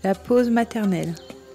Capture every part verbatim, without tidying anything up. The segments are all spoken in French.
La pause maternelle.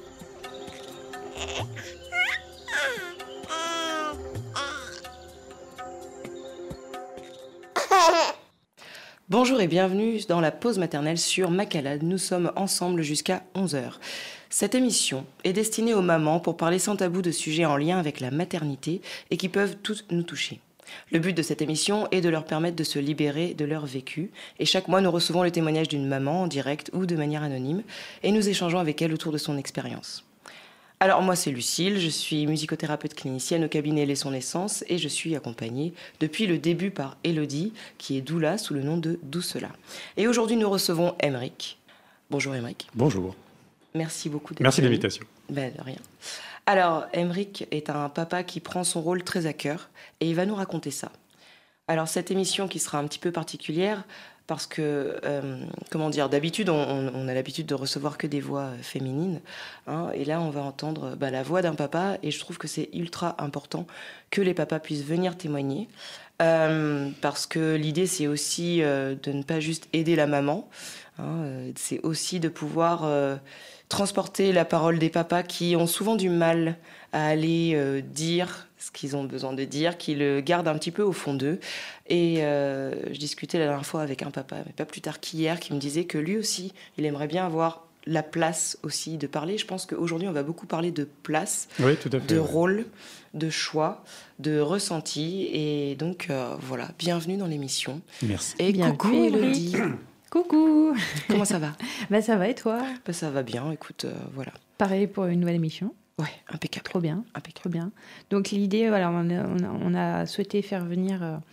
Bonjour et bienvenue dans la pause maternelle sur Macalade. Nous sommes ensemble jusqu'à onze heures. Cette émission est destinée aux mamans pour parler sans tabou de sujets en lien avec la maternité et qui peuvent tous nous toucher. Le but de cette émission est de leur permettre de se libérer de leur vécu. Et chaque mois, nous recevons le témoignage d'une maman en direct ou de manière anonyme et nous échangeons avec elle autour de son expérience. Alors moi, c'est Lucille, je suis musicothérapeute clinicienne au cabinet Laissons Naissance et je suis accompagnée depuis le début par Élodie, qui est doula sous le nom de Doucela. Et aujourd'hui, nous recevons Aymeric. Bonjour Aymeric. Bonjour. Merci beaucoup d'être Merci de venu. l'invitation. Ben, de rien. Alors, Aymeric est un papa qui prend son rôle très à cœur et il va nous raconter ça. Alors, cette émission qui sera un petit peu particulière parce que, euh, comment dire, d'habitude, on, on a l'habitude de recevoir que des voix féminines. Hein, et là, on va entendre bah, la voix d'un papa et je trouve que c'est ultra important que les papas puissent venir témoigner. Euh, parce que l'idée, c'est aussi euh, de ne pas juste aider la maman. Hein, euh, c'est aussi de pouvoir... Euh, transporter la parole des papas qui ont souvent du mal à aller euh, dire ce qu'ils ont besoin de dire, qui le gardent un petit peu au fond d'eux. Et euh, je discutais la dernière fois avec un papa, mais pas plus tard qu'hier, qui me disait que lui aussi, il aimerait bien avoir la place aussi de parler. Je pense qu'aujourd'hui, on va beaucoup parler de place, oui, tout à fait, de ouais. rôle, de choix, de ressenti. Et donc, euh, voilà, bienvenue dans l'émission. Merci. Et Bienvenue, coucou Élodie. Coucou. Comment ça va? Bah ça va et toi? Bah, ça va bien, écoute, euh, voilà. Pareil pour une nouvelle émission. Ouais, impeccable. Trop bien, impeccable. trop bien. Donc l'idée, voilà, on a, on a, on a souhaité faire venir euh,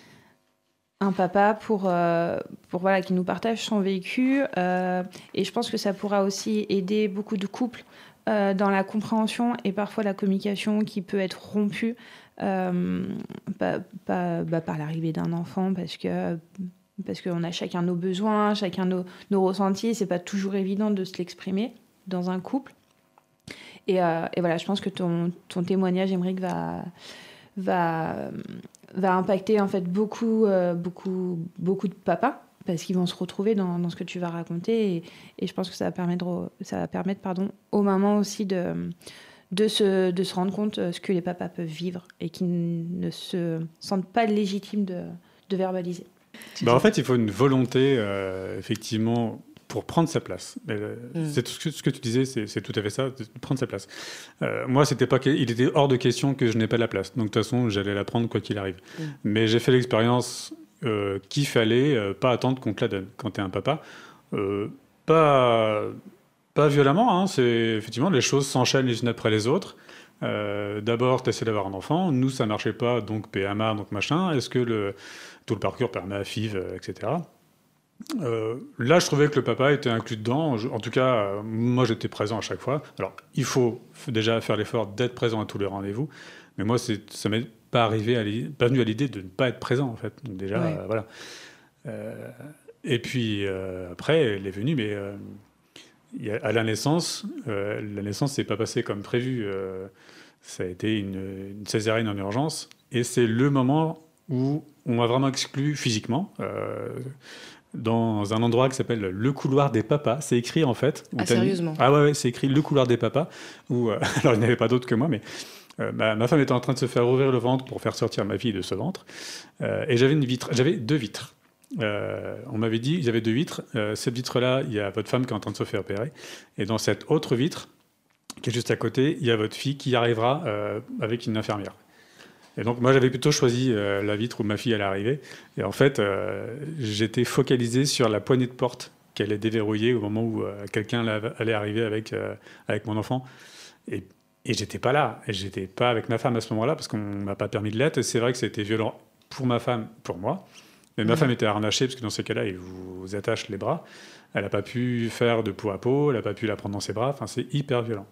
un papa pour, euh, pour voilà, qui nous partage son vécu. Euh, et je pense que ça pourra aussi aider beaucoup de couples euh, dans la compréhension et parfois la communication qui peut être rompue euh, pas, pas, bah, par l'arrivée d'un enfant parce que... parce qu'on a chacun nos besoins, chacun nos, nos ressentis, et c'est pas toujours évident de se l'exprimer dans un couple. Et, euh, et voilà, je pense que ton, ton témoignage, Aymeric, va, va, va impacter en fait beaucoup, euh, beaucoup, beaucoup de papas, parce qu'ils vont se retrouver dans, dans ce que tu vas raconter, et, et je pense que ça va permettre, ça va permettre pardon, aux mamans aussi de, de, se, de se rendre compte de ce que les papas peuvent vivre, et qui ne se sentent pas légitimes de, de verbaliser. Bah, en fait, il faut une volonté, euh, effectivement, pour prendre sa place. Euh, mm. C'est tout ce que, ce que tu disais, c'est, c'est tout à fait ça, de prendre sa place. Euh, moi, c'était pas, il était hors de question que je n'ai pas la place. Donc, de toute façon, j'allais la prendre quoi qu'il arrive. Mm. Mais j'ai fait l'expérience euh, qu'il fallait euh, pas attendre qu'on te la donne. Quand tu es un papa, euh, pas, pas violemment. Hein, c'est, effectivement, les choses s'enchaînent les unes après les autres. Euh, d'abord, tu essaies d'avoir un enfant. Nous, ça marchait pas, donc P M A, donc machin. Est-ce que le, tout le parcours permet à F I V, euh, et cetera. Euh, là, je trouvais que le papa était inclus dedans. Je, en tout cas, euh, moi, j'étais présent à chaque fois. Alors, il faut déjà faire l'effort d'être présent à tous les rendez-vous. Mais moi, c'est, ça m'est pas arrivé, à pas venu à l'idée de ne pas être présent, en fait. Donc déjà, ouais. euh, voilà. Euh, et puis, euh, après, elle est venue, mais... Euh, Y a, à la naissance, euh, la naissance s'est pas passée comme prévu. Euh, ça a été une, une césarienne en urgence, et c'est le moment où on m'a vraiment exclu physiquement euh, dans un endroit qui s'appelle le couloir des papas. C'est écrit en fait. Ah sérieusement? Mis... Ah ouais, ouais, c'est écrit le couloir des papas. Où, euh, alors il n'y avait pas d'autre que moi, mais euh, ma, ma femme était en train de se faire ouvrir le ventre pour faire sortir ma fille de ce ventre, euh, et j'avais une vitre, j'avais deux vitres. Euh, on m'avait dit il y avait deux vitres. Euh, cette vitre-là, il y a votre femme qui est en train de se faire opérer. Et dans cette autre vitre, qui est juste à côté, il y a votre fille qui arrivera euh, avec une infirmière. Et donc, moi, j'avais plutôt choisi euh, la vitre où ma fille allait arriver. Et en fait, euh, j'étais focalisé sur la poignée de porte qu'elle allait déverrouiller au moment où euh, quelqu'un allait arriver avec, euh, avec mon enfant. Et, et j'étais pas là. Et j'étais pas avec ma femme à ce moment-là parce qu'on m'a pas permis de l'être. Et c'est vrai que c'était violent pour ma femme, pour moi. Mais ma mmh. femme était harnachée, parce que dans ces cas-là, ils vous attachent les bras. Elle n'a pas pu faire de peau à peau, elle n'a pas pu la prendre dans ses bras. Enfin, c'est hyper violent.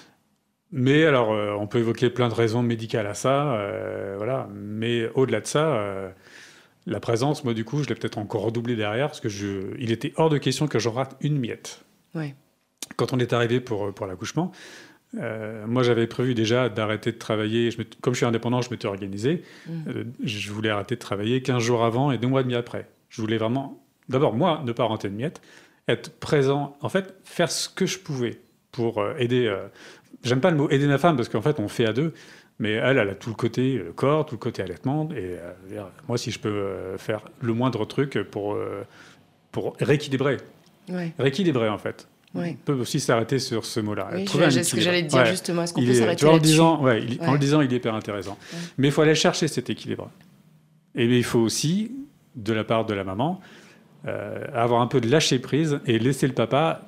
Mais alors, euh, on peut évoquer plein de raisons médicales à ça. Euh, voilà. Mais au-delà de ça, euh, la présence, moi, du coup, je l'ai peut-être encore redoublée derrière, parce que je, il était hors de question que je rate une miette. Ouais. Quand on est arrivé pour, pour l'accouchement, Euh, moi, j'avais prévu déjà d'arrêter de travailler. Je comme je suis indépendant, je m'étais organisé. Mmh. Euh, je voulais arrêter de travailler quinze jours avant et deux mois et demi après. Je voulais vraiment, d'abord, moi, ne pas rentrer de miettes. être présent, en fait, faire ce que je pouvais pour euh, aider. Euh, j'aime pas le mot aider ma femme parce qu'en fait, on fait à deux, mais elle, elle a tout le côté euh, corps, tout le côté allaitement. Et euh, moi, si je peux euh, faire le moindre truc pour, euh, pour rééquilibrer, ouais. rééquilibrer en fait. Ouais. On peut aussi s'arrêter sur ce mot-là. Oui, c'est ce que j'allais te dire ouais. justement. Est-ce qu'on il peut est, s'arrêter vois, là-dessus en, ouais, il, ouais. en le disant, il est hyper intéressant. Ouais. Mais il faut aller chercher cet équilibre. Et il faut aussi, de la part de la maman, euh, avoir un peu de lâcher prise et laisser le papa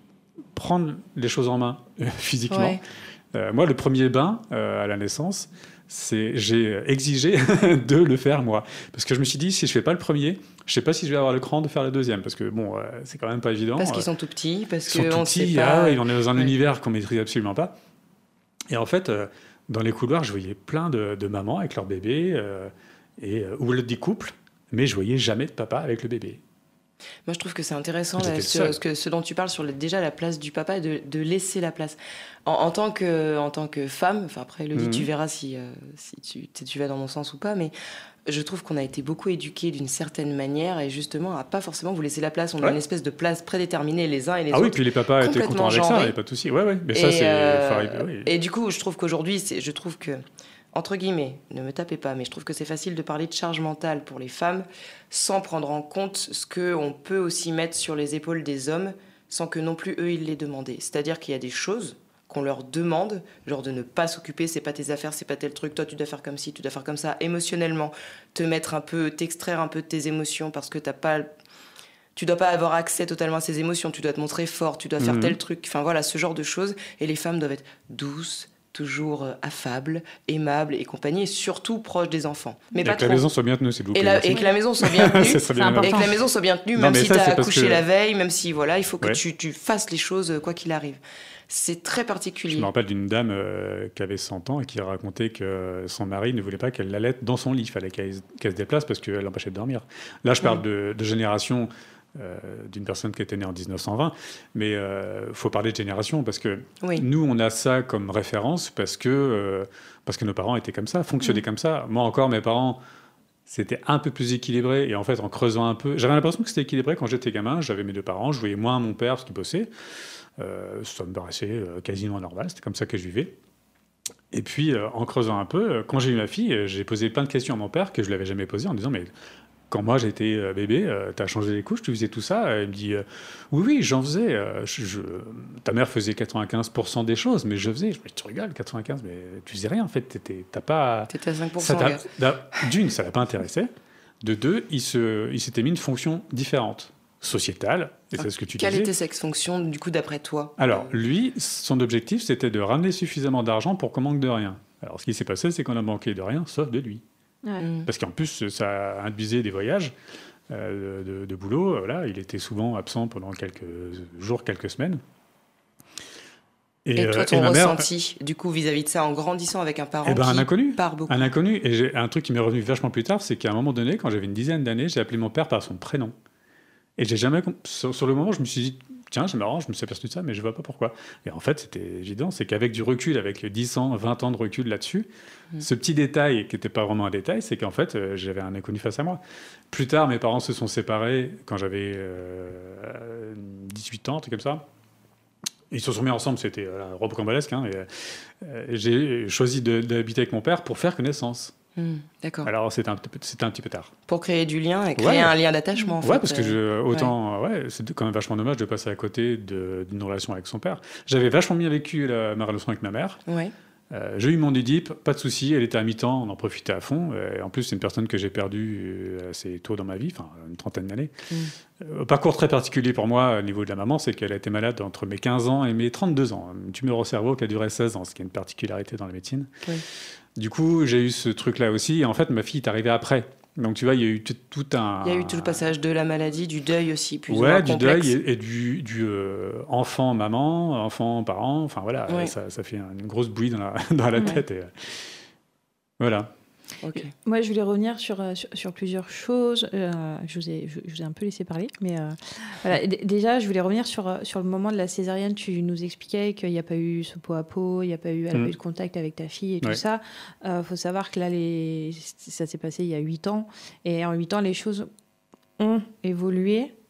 prendre les choses en main euh, physiquement. Ouais. Euh, moi, le premier bain euh, à la naissance, c'est, j'ai exigé de le faire moi. Parce que je me suis dit, si je ne fais pas le premier, je ne sais pas si je vais avoir le cran de faire le deuxième. Parce que bon, euh, c'est quand même pas évident. Parce qu'ils sont tout petits. Parce ils sont que tout on petits. Sait pas... Ah, et on est dans un ouais. univers qu'on ne maîtrise absolument pas. Et en fait, euh, dans les couloirs, je voyais plein de, de mamans avec leur bébé, euh, et, euh, ou des couples, mais je ne voyais jamais de papa avec le bébé. Moi, je trouve que c'est intéressant là, ce, ce, que, ce dont tu parles sur le, déjà la place du papa, de, de laisser la place. En, en, tant, que, en tant que femme, enfin après, Elodie, mmh. tu verras si, euh, si tu, tu vas dans mon sens ou pas, mais je trouve qu'on a été beaucoup éduqués d'une certaine manière et justement à pas forcément vous laisser la place. On ouais. a une espèce de place prédéterminée les uns et les ah autres. Ah oui, puis les papas étaient contents avec ça, il n'y a pas de souci. Ouais, ouais, mais et ça, c'est... Euh, arriver, oui. Et du coup, je trouve qu'aujourd'hui, c'est, je trouve que entre guillemets, ne me tapez pas, mais je trouve que c'est facile de parler de charge mentale pour les femmes sans prendre en compte ce qu'on peut aussi mettre sur les épaules des hommes sans que non plus eux, ils les demandent. C'est-à-dire qu'il y a des choses qu'on leur demande, genre de ne pas s'occuper, c'est pas tes affaires, c'est pas tel truc, toi tu dois faire comme ci, tu dois faire comme ça, émotionnellement, te mettre un peu, t'extraire un peu de tes émotions parce que t'as pas... Tu dois pas avoir accès totalement à ces émotions, tu dois te montrer fort, tu dois faire mmh. tel truc, enfin voilà, ce genre de choses. Et les femmes doivent être douces, toujours affable, aimable et compagnie, et surtout proche des enfants. Mais et pas que trop. la maison soit bien tenue, s'il vous plaît. Et, la, et que la maison soit bien tenue. c'est bien et que la maison soit bien tenue, non, même si tu as accouché que... la veille, même si voilà, il faut que ouais. tu, tu fasses les choses quoi qu'il arrive. C'est très particulier. Je me rappelle d'une dame euh, qui avait cent ans et qui racontait que son mari ne voulait pas qu'elle l'allaite dans son lit. Il fallait qu'elle, qu'elle se déplace parce qu'elle l'empêchait de dormir. Là, je parle mmh. de, de génération... Euh, d'une personne qui était née en dix-neuf cent vingt, mais il euh, faut parler de génération parce que oui. nous, on a ça comme référence parce que, euh, parce que nos parents étaient comme ça, fonctionnaient mmh. comme ça. Moi encore, mes parents, c'était un peu plus équilibré et en fait, en creusant un peu, j'avais l'impression que c'était équilibré quand j'étais gamin. J'avais mes deux parents, je voyais moins mon père parce qu'il bossait. Euh, ça me paraissait euh, quasiment normal, c'était comme ça que je vivais. Et puis, euh, en creusant un peu, quand j'ai eu ma fille, j'ai posé plein de questions à mon père que je ne lui avais jamais posées en disant « mais quand moi j'étais euh, bébé, euh, tu as changé les couches, tu faisais tout ça ?» Il me dit euh, « oui, oui, j'en faisais. Euh, je, je... Ta mère faisait quatre-vingt-quinze pour cent des choses, mais je faisais. » Je me dis « tu rigoles, quatre-vingt-quinze, mais tu faisais rien en fait. T'étais, t'as pas... » T'étais à cinq pour cent. Ça t'a... D'une, ça ne l'a pas intéressé. De deux, il, se... il s'était mis une fonction différente, sociétale, et ah, c'est ce que tu quelle disais. Quelle était cette fonction, du coup, d'après toi ? Alors, lui, son objectif, c'était de ramener suffisamment d'argent pour qu'on manque de rien. Alors, ce qui s'est passé, c'est qu'on a manqué de rien, sauf de lui. Ouais. Parce qu'en plus, ça induisait des voyages euh, de, de boulot. Voilà, il était souvent absent pendant quelques jours, quelques semaines. Et, et toi, ton et ressenti, mère, du coup, vis-à-vis de ça, en grandissant avec un parent eh ben, qui un inconnu, part beaucoup. Un inconnu. Et j'ai, un truc qui m'est revenu vachement plus tard, c'est qu'à un moment donné, quand j'avais une dizaine d'années, j'ai appelé mon père par son prénom. Et j'ai jamais... Sur, sur le moment, je me suis dit... Tiens, c'est marrant, je me suis aperçu de ça, mais je ne vois pas pourquoi. Et en fait, c'était évident, c'est qu'avec du recul, avec dix ans, vingt ans de recul là-dessus, mmh. ce petit détail, qui n'était pas vraiment un détail, c'est qu'en fait, euh, j'avais un inconnu face à moi. Plus tard, mes parents se sont séparés quand j'avais euh, dix-huit ans, un truc comme ça. Ils se sont mis ensemble, c'était euh, rocambolesque. Hein, et, euh, j'ai choisi de, d'habiter avec mon père pour faire connaissance. Mmh, d'accord. Alors, c'était un, c'était un petit peu tard. Pour créer du lien et créer ouais. un lien d'attachement, en ouais, fait. parce que je, autant, ouais. ouais, c'est quand même vachement dommage de passer à côté de, d'une relation avec son père. J'avais vachement bien vécu la, ma relation avec ma mère. Ouais. Euh, j'ai eu mon Oedipe, pas de souci, elle était à mi-temps, on en profitait à fond. Et en plus, c'est une personne que j'ai perdue assez tôt dans ma vie, enfin une trentaine d'années. Mmh. Euh, parcours très particulier pour moi au niveau de la maman, c'est qu'elle a été malade entre mes quinze ans et mes trente-deux ans. Une tumeur au cerveau qui a duré seize ans, ce qui est une particularité dans la médecine. Oui. Du coup, j'ai eu ce truc-là aussi. Et en fait, ma fille est arrivée après. Donc, tu vois, il y a eu tout, tout un... Il y a eu tout le passage de la maladie, du deuil aussi, plus ouais, ou moins du complexe. deuil et, et du, du euh, enfant-maman, enfant-parent. Enfin, voilà, ouais. ça, ça fait une grosse bouillie dans la, dans la ouais. tête. Et, voilà. Okay. Moi, je voulais revenir sur, sur, sur plusieurs choses. Euh, je, vous ai, je, je vous ai un peu laissé parler. Mais euh, voilà. D- déjà, je voulais revenir sur, sur le moment de la césarienne. Tu nous expliquais qu'il n'y a pas eu ce pot à pot, il n'y a pas eu, elle mmh. pas eu de contact avec ta fille et ouais. tout ça. Il euh, faut savoir que là, les, ça s'est passé il y a huit ans. Et en huit ans, les choses ont évolué.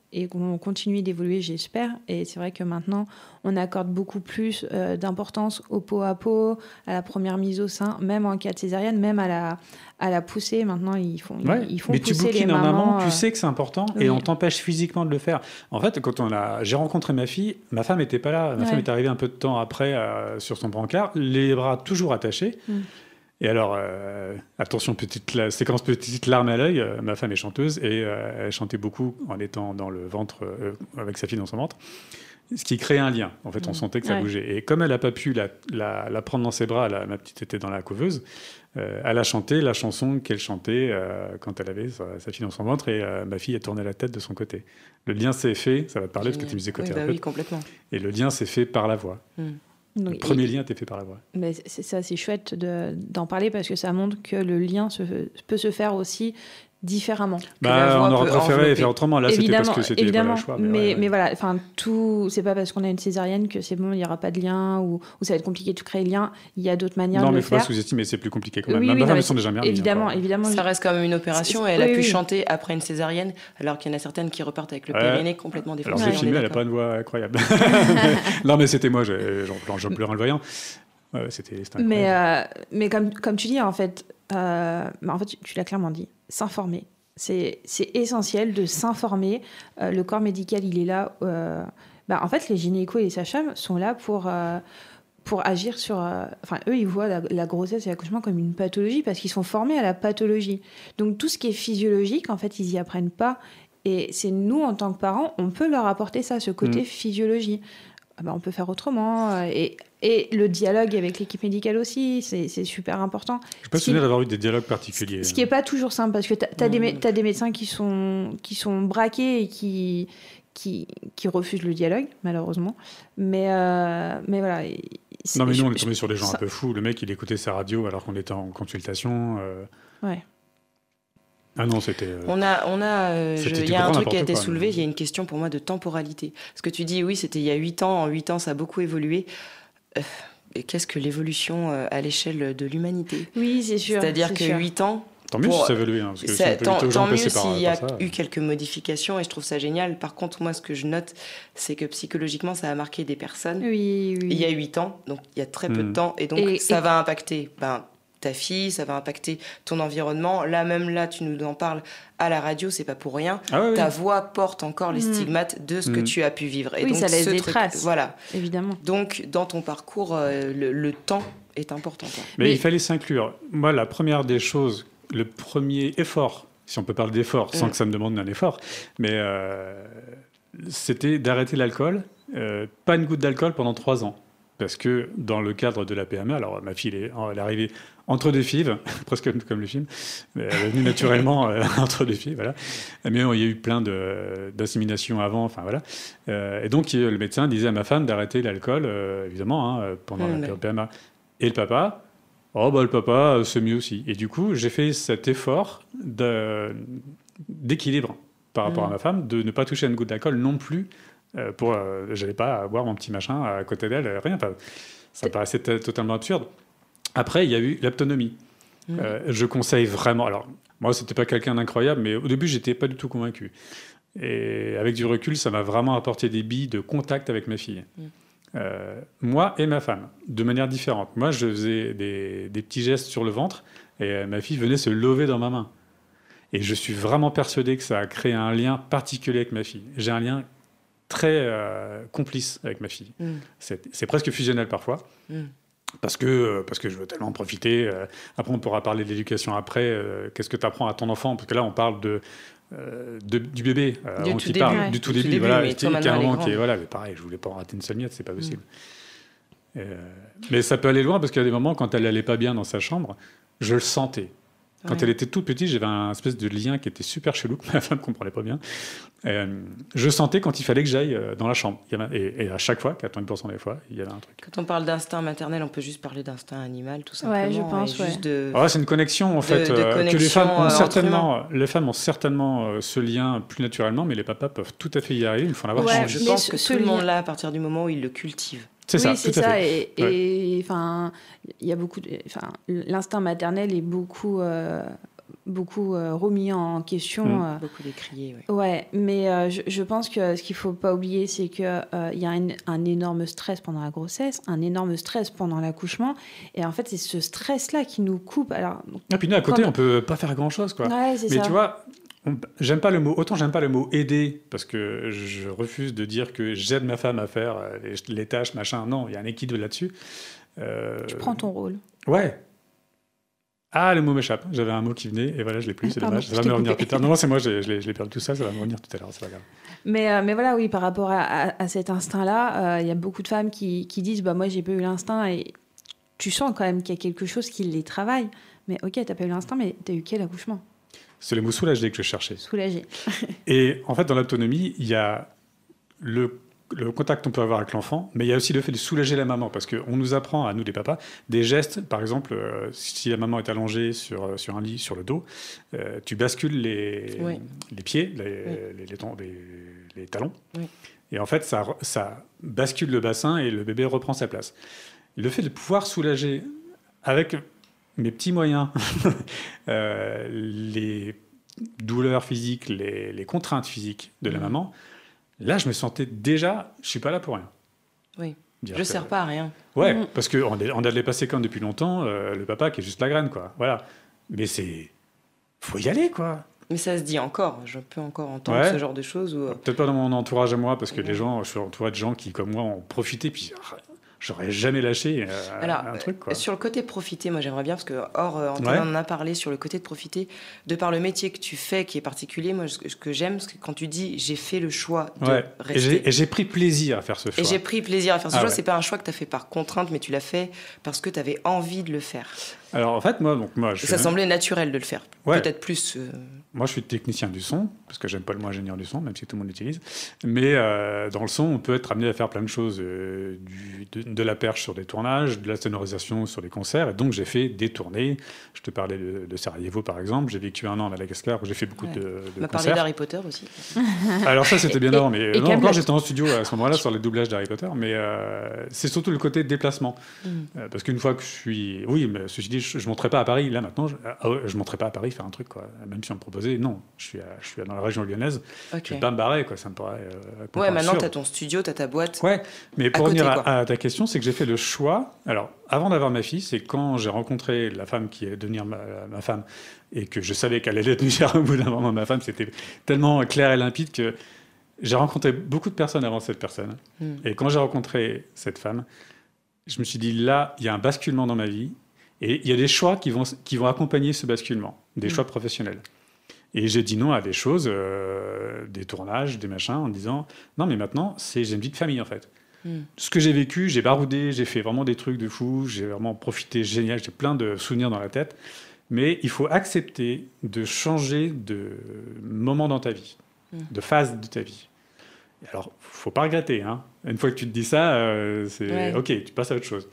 et qu'on continue d'évoluer, j'espère. Et c'est vrai que maintenant, on accorde beaucoup plus euh, d'importance au pot à pot, à la première mise au sein, même en cas de césarienne, même à la, à la poussée. Maintenant, ils font, ouais, ils, ils font mais pousser tu bouquines les en mamans. amont, euh... tu sais que c'est important oui. et on t'empêche physiquement de le faire. En fait, quand on a, j'ai rencontré ma fille, ma femme n'était pas là. Ma ouais. femme est arrivée un peu de temps après euh, sur son brancard, les bras toujours attachés. Mm. Et alors, euh, attention, petite la, séquence petite larme à l'œil, euh, ma femme est chanteuse et euh, elle chantait beaucoup en étant dans le ventre, euh, avec sa fille dans son ventre, ce qui crée un lien. En fait, on mmh. sentait que ça ouais. bougeait. Et comme elle n'a pas pu la, la, la prendre dans ses bras, la, ma petite était dans la couveuse, euh, elle a chanté la chanson qu'elle chantait euh, quand elle avait sa, sa fille dans son ventre et euh, ma fille a tourné la tête de son côté. Le lien s'est fait, ça va te parler Génial. Parce que tu me disais côté oui, bah oui, complètement. Et le lien s'est fait par la voix. Mmh. Donc, le premier et, lien était fait par la voix. Mais c'est ça, c'est chouette de, d'en parler parce que ça montre que le lien se, peut se faire aussi différemment. Bah, on aurait préféré faire autrement. Là, évidemment, c'était parce que c'était évidemment, pas le choix. Mais, mais, ouais, ouais. mais voilà, enfin, tout, c'est pas parce qu'on a une césarienne que c'est bon, il n'y aura pas de lien ou, ou ça va être compliqué de créer le lien. Il y a d'autres manières non, de le faire. faire. Non, mais il faut pas sous-estimer, c'est plus compliqué quand même. Oui, Même oui, non, sont déjà bien évidemment, évidemment. Ça reste quand même une opération et elle oui, a pu oui. chanter après une césarienne, alors qu'il y en a certaines qui repartent avec le ouais. périnée complètement défoncé. Alors, j'ai filmé, elle n'a pas une voix incroyable. Non, mais c'était moi, j'en pleurais en le voyant. Ouais, c'était, c'était mais euh, mais comme, comme tu dis, en fait, euh, bah en fait tu, tu l'as clairement dit, s'informer. C'est, c'est essentiel de s'informer. Euh, le corps médical, il est là. Euh, bah, en fait, les gynécos et les sages-femmes sont là pour, euh, pour agir sur... Euh, enfin, eux, ils voient la, la grossesse et l'accouchement comme une pathologie parce qu'ils sont formés à la pathologie. Donc, tout ce qui est physiologique, en fait, ils n'y apprennent pas. Et c'est nous, en tant que parents, on peut leur apporter ça, ce côté mmh. physiologie. Ah bah, on peut faire autrement. Et, et le dialogue avec l'équipe médicale aussi, c'est, c'est super important. Je suis pas souvenir d'avoir eu des dialogues particuliers. Ce qui n'est pas toujours simple, parce que tu as mmh. des, t'as des médecins qui sont, qui sont braqués et qui, qui, qui refusent le dialogue, malheureusement. Mais, euh, mais voilà. Non, mais nous, on est tombé sur des gens ça... un peu fous. Le mec, il écoutait sa radio alors qu'on était en consultation. Euh... Ouais. Ah non, c'était... Euh... On a, on a, euh, il y a un truc qui a été quoi, soulevé, il mais... y a une question pour moi de temporalité. Ce que tu dis, oui, c'était il y a huit ans, en huit ans, ça a beaucoup évolué. Euh, et qu'est-ce que l'évolution euh, à l'échelle de l'humanité ? Oui, c'est sûr. C'est-à-dire c'est que sûr. huit ans... Tant mieux pour... si ça a évolué. Hein, parce que ça, si tant tant mieux s'il y a par, par eu quelques modifications, et je trouve ça génial. Par contre, moi, ce que je note, c'est que psychologiquement, ça a marqué des personnes. Oui, oui. Il y a huit ans, donc il y a très peu mmh. de temps, et donc et, ça et... va impacter... Ben, ta fille, ça va impacter ton environnement. Là, même là, tu nous en parles à la radio, c'est pas pour rien. Ah oui, ta oui. voix porte encore les stigmates de ce mmh. que tu as pu vivre. Et oui, donc, ça laisse des truc, traces. Voilà. Évidemment. Donc, dans ton parcours, euh, le, le temps est important. Quoi. Mais, Mais il fallait s'inclure. Moi, la première des choses, le premier effort, si on peut parler d'effort, mmh. sans que ça me demande un effort, mais euh, c'était d'arrêter l'alcool. Euh, pas une goutte d'alcool pendant trois ans. Parce que dans le cadre de la P M A, alors ma fille, elle est, elle est arrivée entre deux fives, presque comme le film, mais elle est venue naturellement euh, entre deux fives, voilà. Mais il y a eu plein de, d'inséminations avant, enfin voilà. Euh, et donc le médecin disait à ma femme d'arrêter l'alcool, euh, évidemment, hein, pendant mmh, la P M A. Et le papa, oh bah le papa, c'est mieux aussi. Et du coup, j'ai fait cet effort de, d'équilibre par rapport mmh. à ma femme, de ne pas toucher à une goutte d'alcool non plus. Euh, pour, euh, j'allais pas avoir mon petit machin à côté d'elle, rien. Enfin, ça me paraissait t- totalement absurde. Après, il y a eu l'autonomie. Mmh. Euh, je conseille vraiment. Alors, moi, c'était pas quelqu'un d'incroyable, mais au début, j'étais pas du tout convaincu. Et avec du recul, ça m'a vraiment apporté des billes de contact avec ma fille. Mmh. Euh, moi et ma femme, de manière différente. Moi, je faisais des, des petits gestes sur le ventre, et ma fille venait se lever dans ma main. Et je suis vraiment persuadé que ça a créé un lien particulier avec ma fille. J'ai un lien très euh, complice avec ma fille. Mm. C'est, c'est presque fusionnel parfois, mm. parce, que, parce que je veux tellement en profiter. Euh, après, on pourra parler de l'éducation après. Euh, qu'est-ce que tu apprends à ton enfant ? Parce que là, on parle de, euh, de, du bébé. Euh, du, on tout début, parle, ouais. du tout du début. début voilà, mais qui, qui est un moment qui est, voilà, mais pareil, je voulais pas en rater une seule miette, c'est pas possible. Mm. Euh, mais ça peut aller loin, parce qu'il y a des moments, quand elle allait pas bien dans sa chambre, je le sentais. Quand ouais. elle était toute petite, j'avais un espèce de lien qui était super chelou, que ma femme ne comprenait pas bien. Euh, je sentais quand il fallait que j'aille dans la chambre. Il y avait, et, et à chaque fois, quatre-vingts pour cent des fois, il y avait un truc. Quand on parle d'instinct maternel, on peut juste parler d'instinct animal, tout simplement. Ouais, je pense, ouais. Juste de, ah ouais, c'est une connexion, en fait, de, de euh, connexion, que les femmes ont euh, certainement, les femmes ont certainement euh, ce lien plus naturellement, mais les papas peuvent tout à fait y arriver, il faut en avoir ouais, chance. Je pense que tout le monde l'a à partir du moment où il le cultive. C'est oui, ça, c'est tout à ça. fait. Et, enfin, ouais. il y a beaucoup. Enfin, l'instinct maternel est beaucoup, euh, beaucoup euh, remis en question. Mmh. Euh, Beaucoup décrié, oui. ouais, mais euh, je, je pense que ce qu'il ne faut pas oublier, c'est qu'il euh, y a un, un énorme stress pendant la grossesse, un énorme stress pendant l'accouchement. Et en fait, c'est ce stress-là qui nous coupe. Alors, Et puis nous, à côté, quand... on ne peut pas faire grand-chose, quoi. Ouais, c'est mais ça. tu vois, on, j'aime pas le mot, autant j'aime pas le mot aider, parce que je refuse de dire que j'aide ma femme à faire les, les tâches, machin. Non, il y a un équilibre là-dessus. Euh... Tu prends ton rôle. Ouais. Ah, le mot m'échappe. J'avais un mot qui venait et voilà, je l'ai plus. C'est Pardon, dommage. Ça va me revenir plus tard. Non, non, c'est moi. Je, je, l'ai, je l'ai perdu tout ça. Ça va me revenir tout à l'heure. C'est pas grave. Mais, euh, mais voilà, oui, par rapport à, à, à cet instinct-là, il euh, y a beaucoup de femmes qui, qui disent bah, moi, j'ai pas eu l'instinct. Et tu sens quand même qu'il y a quelque chose qui les travaille. Mais ok, t'as pas eu l'instinct, mais t'as eu quel accouchement ? C'est le mot soulagé que je cherchais. Soulagé. Et en fait, dans l'autonomie, il y a le le contact qu'on peut avoir avec l'enfant, mais il y a aussi le fait de soulager la maman, parce qu'on nous apprend, à nous les papas, des gestes. Par exemple, euh, si la maman est allongée sur, sur un lit, sur le dos, euh, tu bascules les, oui. les pieds, les, oui. les, les, les, les talons, oui. et en fait, ça, ça bascule le bassin et le bébé reprend sa place. Le fait de pouvoir soulager avec mes petits moyens euh, les douleurs physiques, les, les contraintes physiques de la mmh. maman, là, je me sentais déjà, je suis pas là pour rien. Oui. Dire je ne sers pas à rien. Ouais, mmh. parce qu'on on a les passé comme depuis longtemps, euh, le papa qui est juste la graine, quoi. Voilà. Mais c'est, faut y aller, quoi. Mais ça se dit encore. Je peux encore entendre ouais. ce genre de choses. Où... Peut-être pas dans mon entourage à moi, parce que ouais. les gens, je suis entouré de gens qui, comme moi, ont profité, puis j'aurais jamais lâché euh, Alors, un truc, quoi. Sur le côté profiter, moi j'aimerais bien, parce que Or, euh, Antoine ouais. en a parlé sur le côté de profiter, de par le métier que tu fais, qui est particulier. Moi, ce que j'aime, c'est que quand tu dis j'ai fait le choix de ouais. rester. Et j'ai pris plaisir à faire ce choix. Et j'ai pris plaisir à faire ce ah, choix. Ouais. C'est pas un choix que tu as fait par contrainte, mais tu l'as fait parce que tu avais envie de le faire. Alors en fait, moi, donc, moi je ça même... semblait naturel de le faire. Ouais. Peut-être plus. Euh... Moi, je suis technicien du son, parce que j'aime pas le mot ingénieur du son, même si tout le monde l'utilise. Mais euh, dans le son, on peut être amené à faire plein de choses, euh, du, de, de la perche sur des tournages, de la sonorisation sur des concerts. Et donc, j'ai fait des tournées. Je te parlais de, de Sarajevo, par exemple. J'ai vécu un an à Madagascar où j'ai fait beaucoup ouais. de, de on m'a concerts. parlé d'Harry Potter aussi. Alors ça, c'était bien et, avant. Mais et non, encore, j'étais en studio à ce moment-là sur les doublages d'Harry Potter. Mais euh, c'est surtout le côté déplacement. Mm. Euh, parce qu'une fois que je suis... Oui, mais ceci dit, je ne monterai pas à Paris. Là, maintenant, je ne monterai pas à Paris faire un truc, quoi. Même si on me proposait, non. Je suis, à, je suis dans la région lyonnaise. Okay. Je ne vais pas me barrer, quoi. Ça me paraît... Euh, ouais, maintenant, tu as ton studio, tu as ta boîte. Ouais, mais pour côté, revenir à, à ta question, c'est que j'ai fait le choix... Alors, avant d'avoir ma fille, c'est quand j'ai rencontré la femme qui allait devenir ma, ma femme et que je savais qu'elle allait devenir au bout d'un moment ma femme, c'était tellement clair et limpide que j'ai rencontré beaucoup de personnes avant cette personne. Mm. Et quand j'ai rencontré cette femme, je me suis dit, là, il y a un basculement dans ma vie et il y a des choix qui vont, qui vont accompagner ce basculement, des mm. choix professionnels. Et j'ai dit non à des choses, euh, des tournages, des machins, en disant, non, mais maintenant, c'est, j'ai une vie de famille, en fait. Mm. Ce que j'ai vécu, j'ai baroudé, j'ai fait vraiment des trucs de fou, j'ai vraiment profité, génial, j'ai plein de souvenirs dans la tête. Mais il faut accepter de changer de moment dans ta vie, mm. de phase de ta vie. Alors, il ne faut pas regretter. Hein. Une fois que tu te dis ça, euh, c'est ouais. OK, tu passes à autre chose.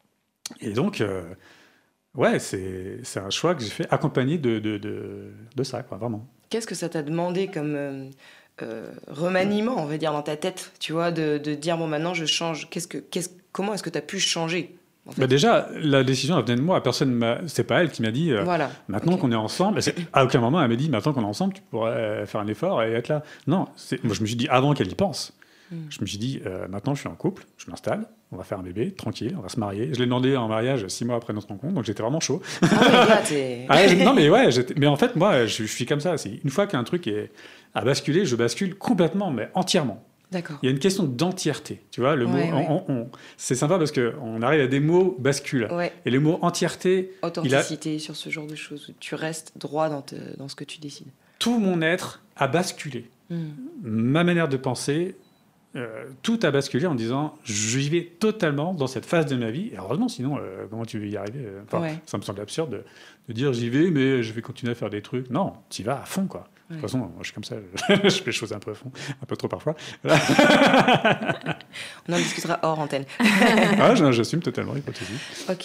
Et donc, euh, ouais, c'est, c'est un choix que j'ai fait accompagné de, de, de, de ça, quoi, vraiment. Qu'est-ce que ça t'a demandé comme euh, euh, remaniement, on va dire, dans ta tête, tu vois, de, de dire, bon, maintenant, je change. Qu'est-ce que, qu'est-ce, comment est-ce que tu as pu changer ? En fait. Bah déjà, la décision elle venait de moi. Personne m'a... C'est pas elle qui m'a dit euh, voilà. maintenant okay. qu'on est ensemble. C'est... À aucun moment elle m'a dit maintenant qu'on est ensemble, tu pourrais faire un effort et être là. Non, c'est... moi je me suis dit avant qu'elle y pense. Mm. Je me suis dit euh, maintenant je suis en couple, je m'installe, on va faire un bébé tranquille, on va se marier. Je l'ai demandé en mariage six mois après notre rencontre, donc j'étais vraiment chaud. Ah ouais, là, t'es... ah, non mais ouais, j'étais... mais en fait moi je, je suis comme ça. C'est... Une fois qu'un truc est à basculer, je bascule complètement, mais entièrement. D'accord. Il y a une question d'entièreté, tu vois, le ouais, mot, ouais. On, on, c'est sympa parce qu'on arrive à des mots basculent, ouais. et le mot entièreté... Authenticité a... sur ce genre de choses, tu restes droit dans, te, dans ce que tu décides. Tout mon être a basculé, mm. ma manière de penser, euh, tout a basculé en disant, j'y vais totalement dans cette phase de ma vie, et heureusement, sinon, euh, comment tu veux y arriver enfin, ouais. Ça me semble absurde de, de dire, j'y vais, mais je vais continuer à faire des trucs. Non, tu y vas à fond, quoi. De toute ouais. façon, moi, je suis comme ça, je fais les choses un peu à fond, un peu trop parfois. On en discutera hors antenne. ah, j'assume totalement l'hypothèse. Ok.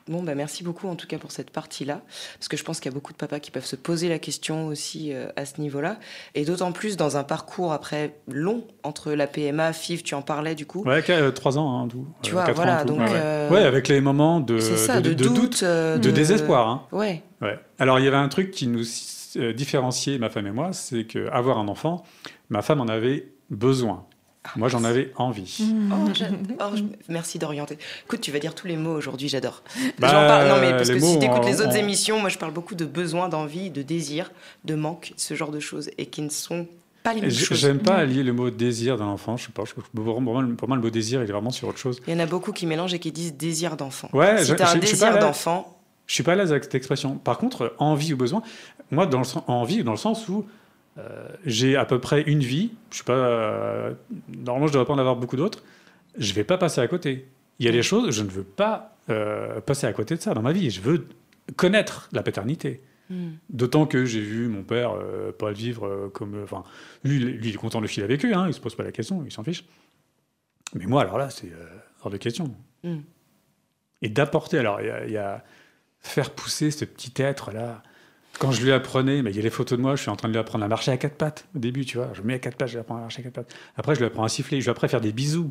Bon, bah merci beaucoup en tout cas pour cette partie-là, parce que je pense qu'il y a beaucoup de papas qui peuvent se poser la question aussi euh, à ce niveau-là, et d'autant plus dans un parcours après long entre la P M A, F I V, tu en parlais du coup. Ouais, euh, trois ans, hein, tout. Tu euh, vois, quatre voilà, ans, tout. donc... Ouais, ouais. Euh... ouais, avec les moments de, ça, de, de, de, de doute, doute, euh, de, de désespoir. Hein. Ouais. ouais. Alors, il y avait un truc qui nous euh, différenciait, ma femme et moi, c'est qu'avoir un enfant, ma femme en avait besoin. Moi, j'en avais envie. Mmh. Oh, oh, je... Merci d'orienter. Écoute, tu vas dire tous les mots aujourd'hui, j'adore. Bah, parle... Non, mais parce que mots, si tu écoutes on, les autres on... émissions, moi, je parle beaucoup de besoin, d'envie, de désir, de manque, ce genre de choses, et qui ne sont pas les mêmes je, choses. J'aime pas allier le mot désir d'un enfant. Je sais pas. Je, pour, moi, pour moi, le mot désir, il est vraiment sur autre chose. Il y en a beaucoup qui mélangent et qui disent désir d'enfant. Ouais, si tu as un désir d'enfant... Je suis pas à l'aise avec cette expression. Par contre, envie ou besoin, moi, dans le sens, envie, dans le sens où euh, j'ai à peu près une vie. Je suis pas. Euh, normalement, je devrais pas en avoir beaucoup d'autres. Je vais pas passer à côté. Il y a des choses, je ne veux pas euh, passer à côté de ça dans ma vie. Je veux connaître la paternité. Mm. D'autant que j'ai vu mon père euh, pas le vivre euh, comme. Enfin, lui, lui, il est content de le filer avec eux. Hein, il se pose pas la question, il s'en fiche. Mais moi, alors là, c'est euh, hors de question. Mm. Et d'apporter. Alors, il y, y a faire pousser ce petit être là. Quand je lui apprenais, mais il y a les photos de moi, je suis en train de lui apprendre à marcher à quatre pattes au début, tu vois. Je me mets à quatre pattes, je lui apprends à marcher à quatre pattes. Après, je lui apprends à siffler, je lui apprends à faire des bisous.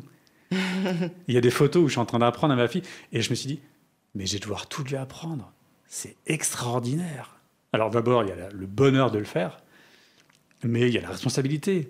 Il y a des photos où je suis en train d'apprendre à ma fille, et je me suis dit, mais je vais devoir tout lui apprendre. C'est extraordinaire. Alors d'abord, il y a le bonheur de le faire, mais il y a la responsabilité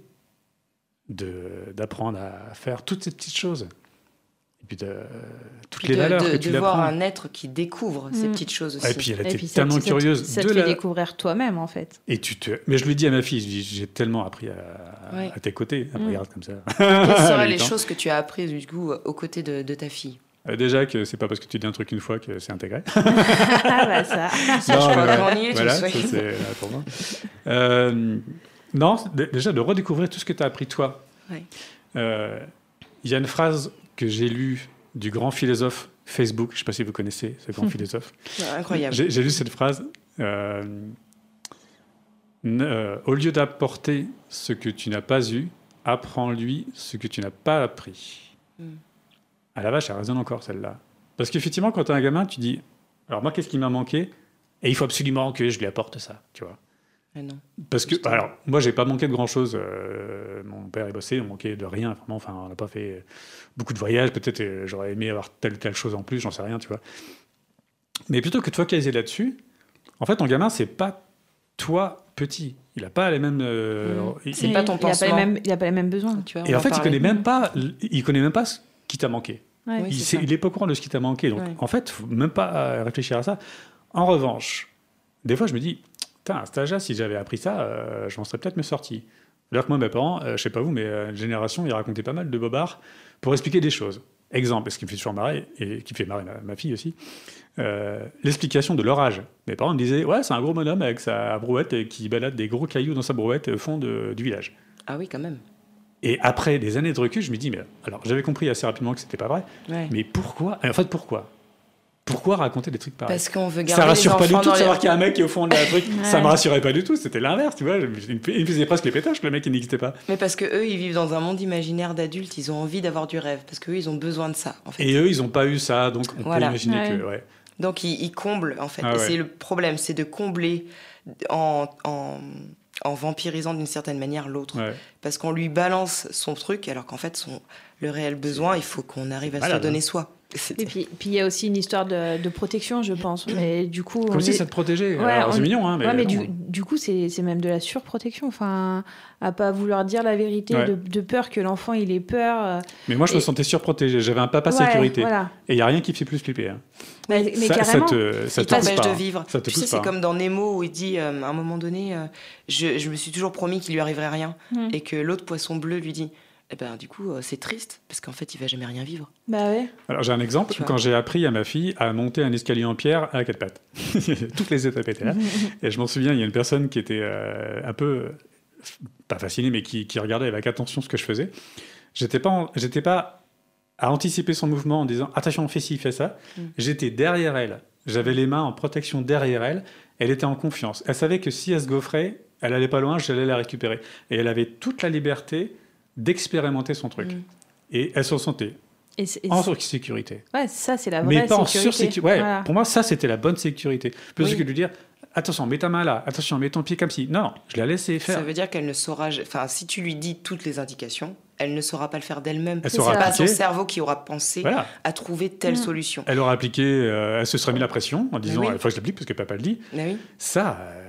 de, d'apprendre à faire toutes ces petites choses. Et puis de, euh, toutes puis les de, valeurs de, que tu de voir l'apprends. un être qui découvre mmh. ces petites choses aussi. Et puis elle était puis tellement ça, curieuse. Ça, ça de te la... fait découvrir toi-même, en fait. Et tu te... Mais je lui dis à ma fille, je dis, j'ai tellement appris à, ouais. à tes côtés. Elle me mmh. regarde comme ça. Quelles seraient les choses que tu as apprises du coup aux côtés de, de ta fille? euh, Déjà que c'est pas parce que tu dis un truc une fois que c'est intégré. Ah bah ça. ça non, je crois ouais, qu'on y est, voilà, tu ça, c'est euh, pour moi. Euh, non, déjà de redécouvrir tout ce que tu as appris toi. Il ouais. euh, y a une phrase que j'ai lue du grand philosophe Facebook, je ne sais pas si vous connaissez ce grand philosophe. Incroyable. J'ai, j'ai lu cette phrase. Euh, euh, au lieu d'apporter ce que tu n'as pas eu, apprends-lui ce que tu n'as pas appris. Mm. À la vache, elle résonne encore celle-là. Parce qu'effectivement, quand tu es un gamin, tu dis, alors moi, qu'est-ce qui m'a manqué? Et il faut absolument que je lui apporte ça, tu vois. Mais non. Parce que, alors, moi, j'ai pas manqué de grand-chose. Euh, mon père est bossé, on manquait de rien. Vraiment, enfin, on n'a pas fait beaucoup de voyages. Peut-être euh, j'aurais aimé avoir telle ou telle chose en plus, j'en sais rien, tu vois. Mais plutôt que de focaliser là-dessus, en fait, ton gamin, c'est pas toi petit. Il a pas les mêmes. Euh, mmh. il, c'est il, pas ton il pansement. A pas les mêmes, il a pas les mêmes besoins, tu vois. Et en fait, il connaît même pas. Il connaît même pas ce qui t'a manqué. Ouais, il, c'est c'est, il est pas au courant de ce qui t'a manqué. Donc, ouais. en fait, faut même pas réfléchir à ça. En revanche, des fois, je me dis. Putain, à cet âge-là, si j'avais appris ça, euh, je m'en serais peut-être mieux sorti. Alors que moi, mes parents, euh, je sais pas vous, mais euh, une génération, ils racontaient pas mal de bobards pour expliquer des choses. Exemple, ce qui me fait toujours marrer, et qui fait marrer ma, ma fille aussi, euh, l'explication de leur âge. Mes parents me disaient, ouais, c'est un gros bonhomme avec sa brouette et qui balade des gros cailloux dans sa brouette au fond de, du village. Ah oui, quand même. Et après des années de recul, je me dis, mais alors j'avais compris assez rapidement que c'était pas vrai, ouais. mais pourquoi En fait, pourquoi Pourquoi raconter des trucs pareils? Parce qu'on veut garder ça rassure les pas du tout de les... savoir qu'il y a un mec qui est au fond de la truc. Ouais. Ça me rassurait pas du tout. C'était l'inverse, tu vois. Il me faisait presque les pétages que le mec il n'existait pas. Mais parce que eux, ils vivent dans un monde imaginaire d'adultes. Ils ont envie d'avoir du rêve parce que eux, ils ont besoin de ça. En fait. Et eux, ils ont pas eu ça, donc on voilà. peut imaginer ouais. que. Ouais. Donc ils, ils comblent en fait. Ah, et ouais. c'est le problème, c'est de combler en, en, en vampirisant d'une certaine manière l'autre. Ouais. Parce qu'on lui balance son truc, alors qu'en fait, son, le réel besoin, il faut qu'on arrive à se le donner soi. Et puis il y a aussi une histoire de, de protection, je pense. Mais du coup, comme si ça te protégeait. Ouais, Alors, on... c'est mignon, hein. Mais, ouais, mais non, du, hein. du coup, c'est, c'est même de la surprotection. Enfin, à pas vouloir dire la vérité, ouais. de, de peur que l'enfant il ait peur. Mais moi, je et... me sentais surprotégé. J'avais un papa ouais, sécurité. Voilà. Et il y a rien qui fait plus flipper. Hein. Mais, mais ça, carrément. Ça te, ça il te t'empêche pas, de vivre. Ça te tu sais, pas. c'est comme dans Nemo où il dit, euh, à un moment donné, euh, je, je me suis toujours promis qu'il lui arriverait rien, mm. et que l'autre poisson bleu lui dit. Eh ben, du coup, euh, c'est triste, parce qu'en fait, il va jamais rien vivre. Bah ouais. Alors, j'ai un exemple. Quand j'ai appris à ma fille à monter un escalier en pierre à quatre pattes. Toutes les étapes étaient là. Et je m'en souviens, il y a une personne qui était euh, un peu, pas fascinée, mais qui, qui regardait avec attention ce que je faisais. J'étais pas, en, j'étais pas à anticiper son mouvement en disant « Attention, fais ci, fais ça mm. ». J'étais derrière elle. J'avais les mains en protection derrière elle. Elle était en confiance. Elle savait que si elle se gaufrait, elle allait pas loin, j'allais la récupérer. Et elle avait toute la liberté d'expérimenter son truc. Mmh. Et elle se sentait Et c'est, et en c'est... sécurité. Ouais, ça, c'est la vraie mais pas sécurité. en sursécurité. Ouais, voilà. Pour moi, ça, c'était la bonne sécurité. Plutôt Oui. que de lui dire attention, mets ta main là, attention, mets ton pied comme ci. Non, non, je l'ai laissé faire. Ça veut dire qu'elle ne saura... Enfin, si tu lui dis toutes les indications, elle ne saura pas le faire d'elle-même. Elle C'est saura pas son appliquer. cerveau qui aura pensé Voilà. à trouver telle Mm. solution. Elle aura appliqué, euh, elle se serait mis la pression en disant oui. il faut que je l'applique parce que papa le dit. Mais oui. Ça, euh,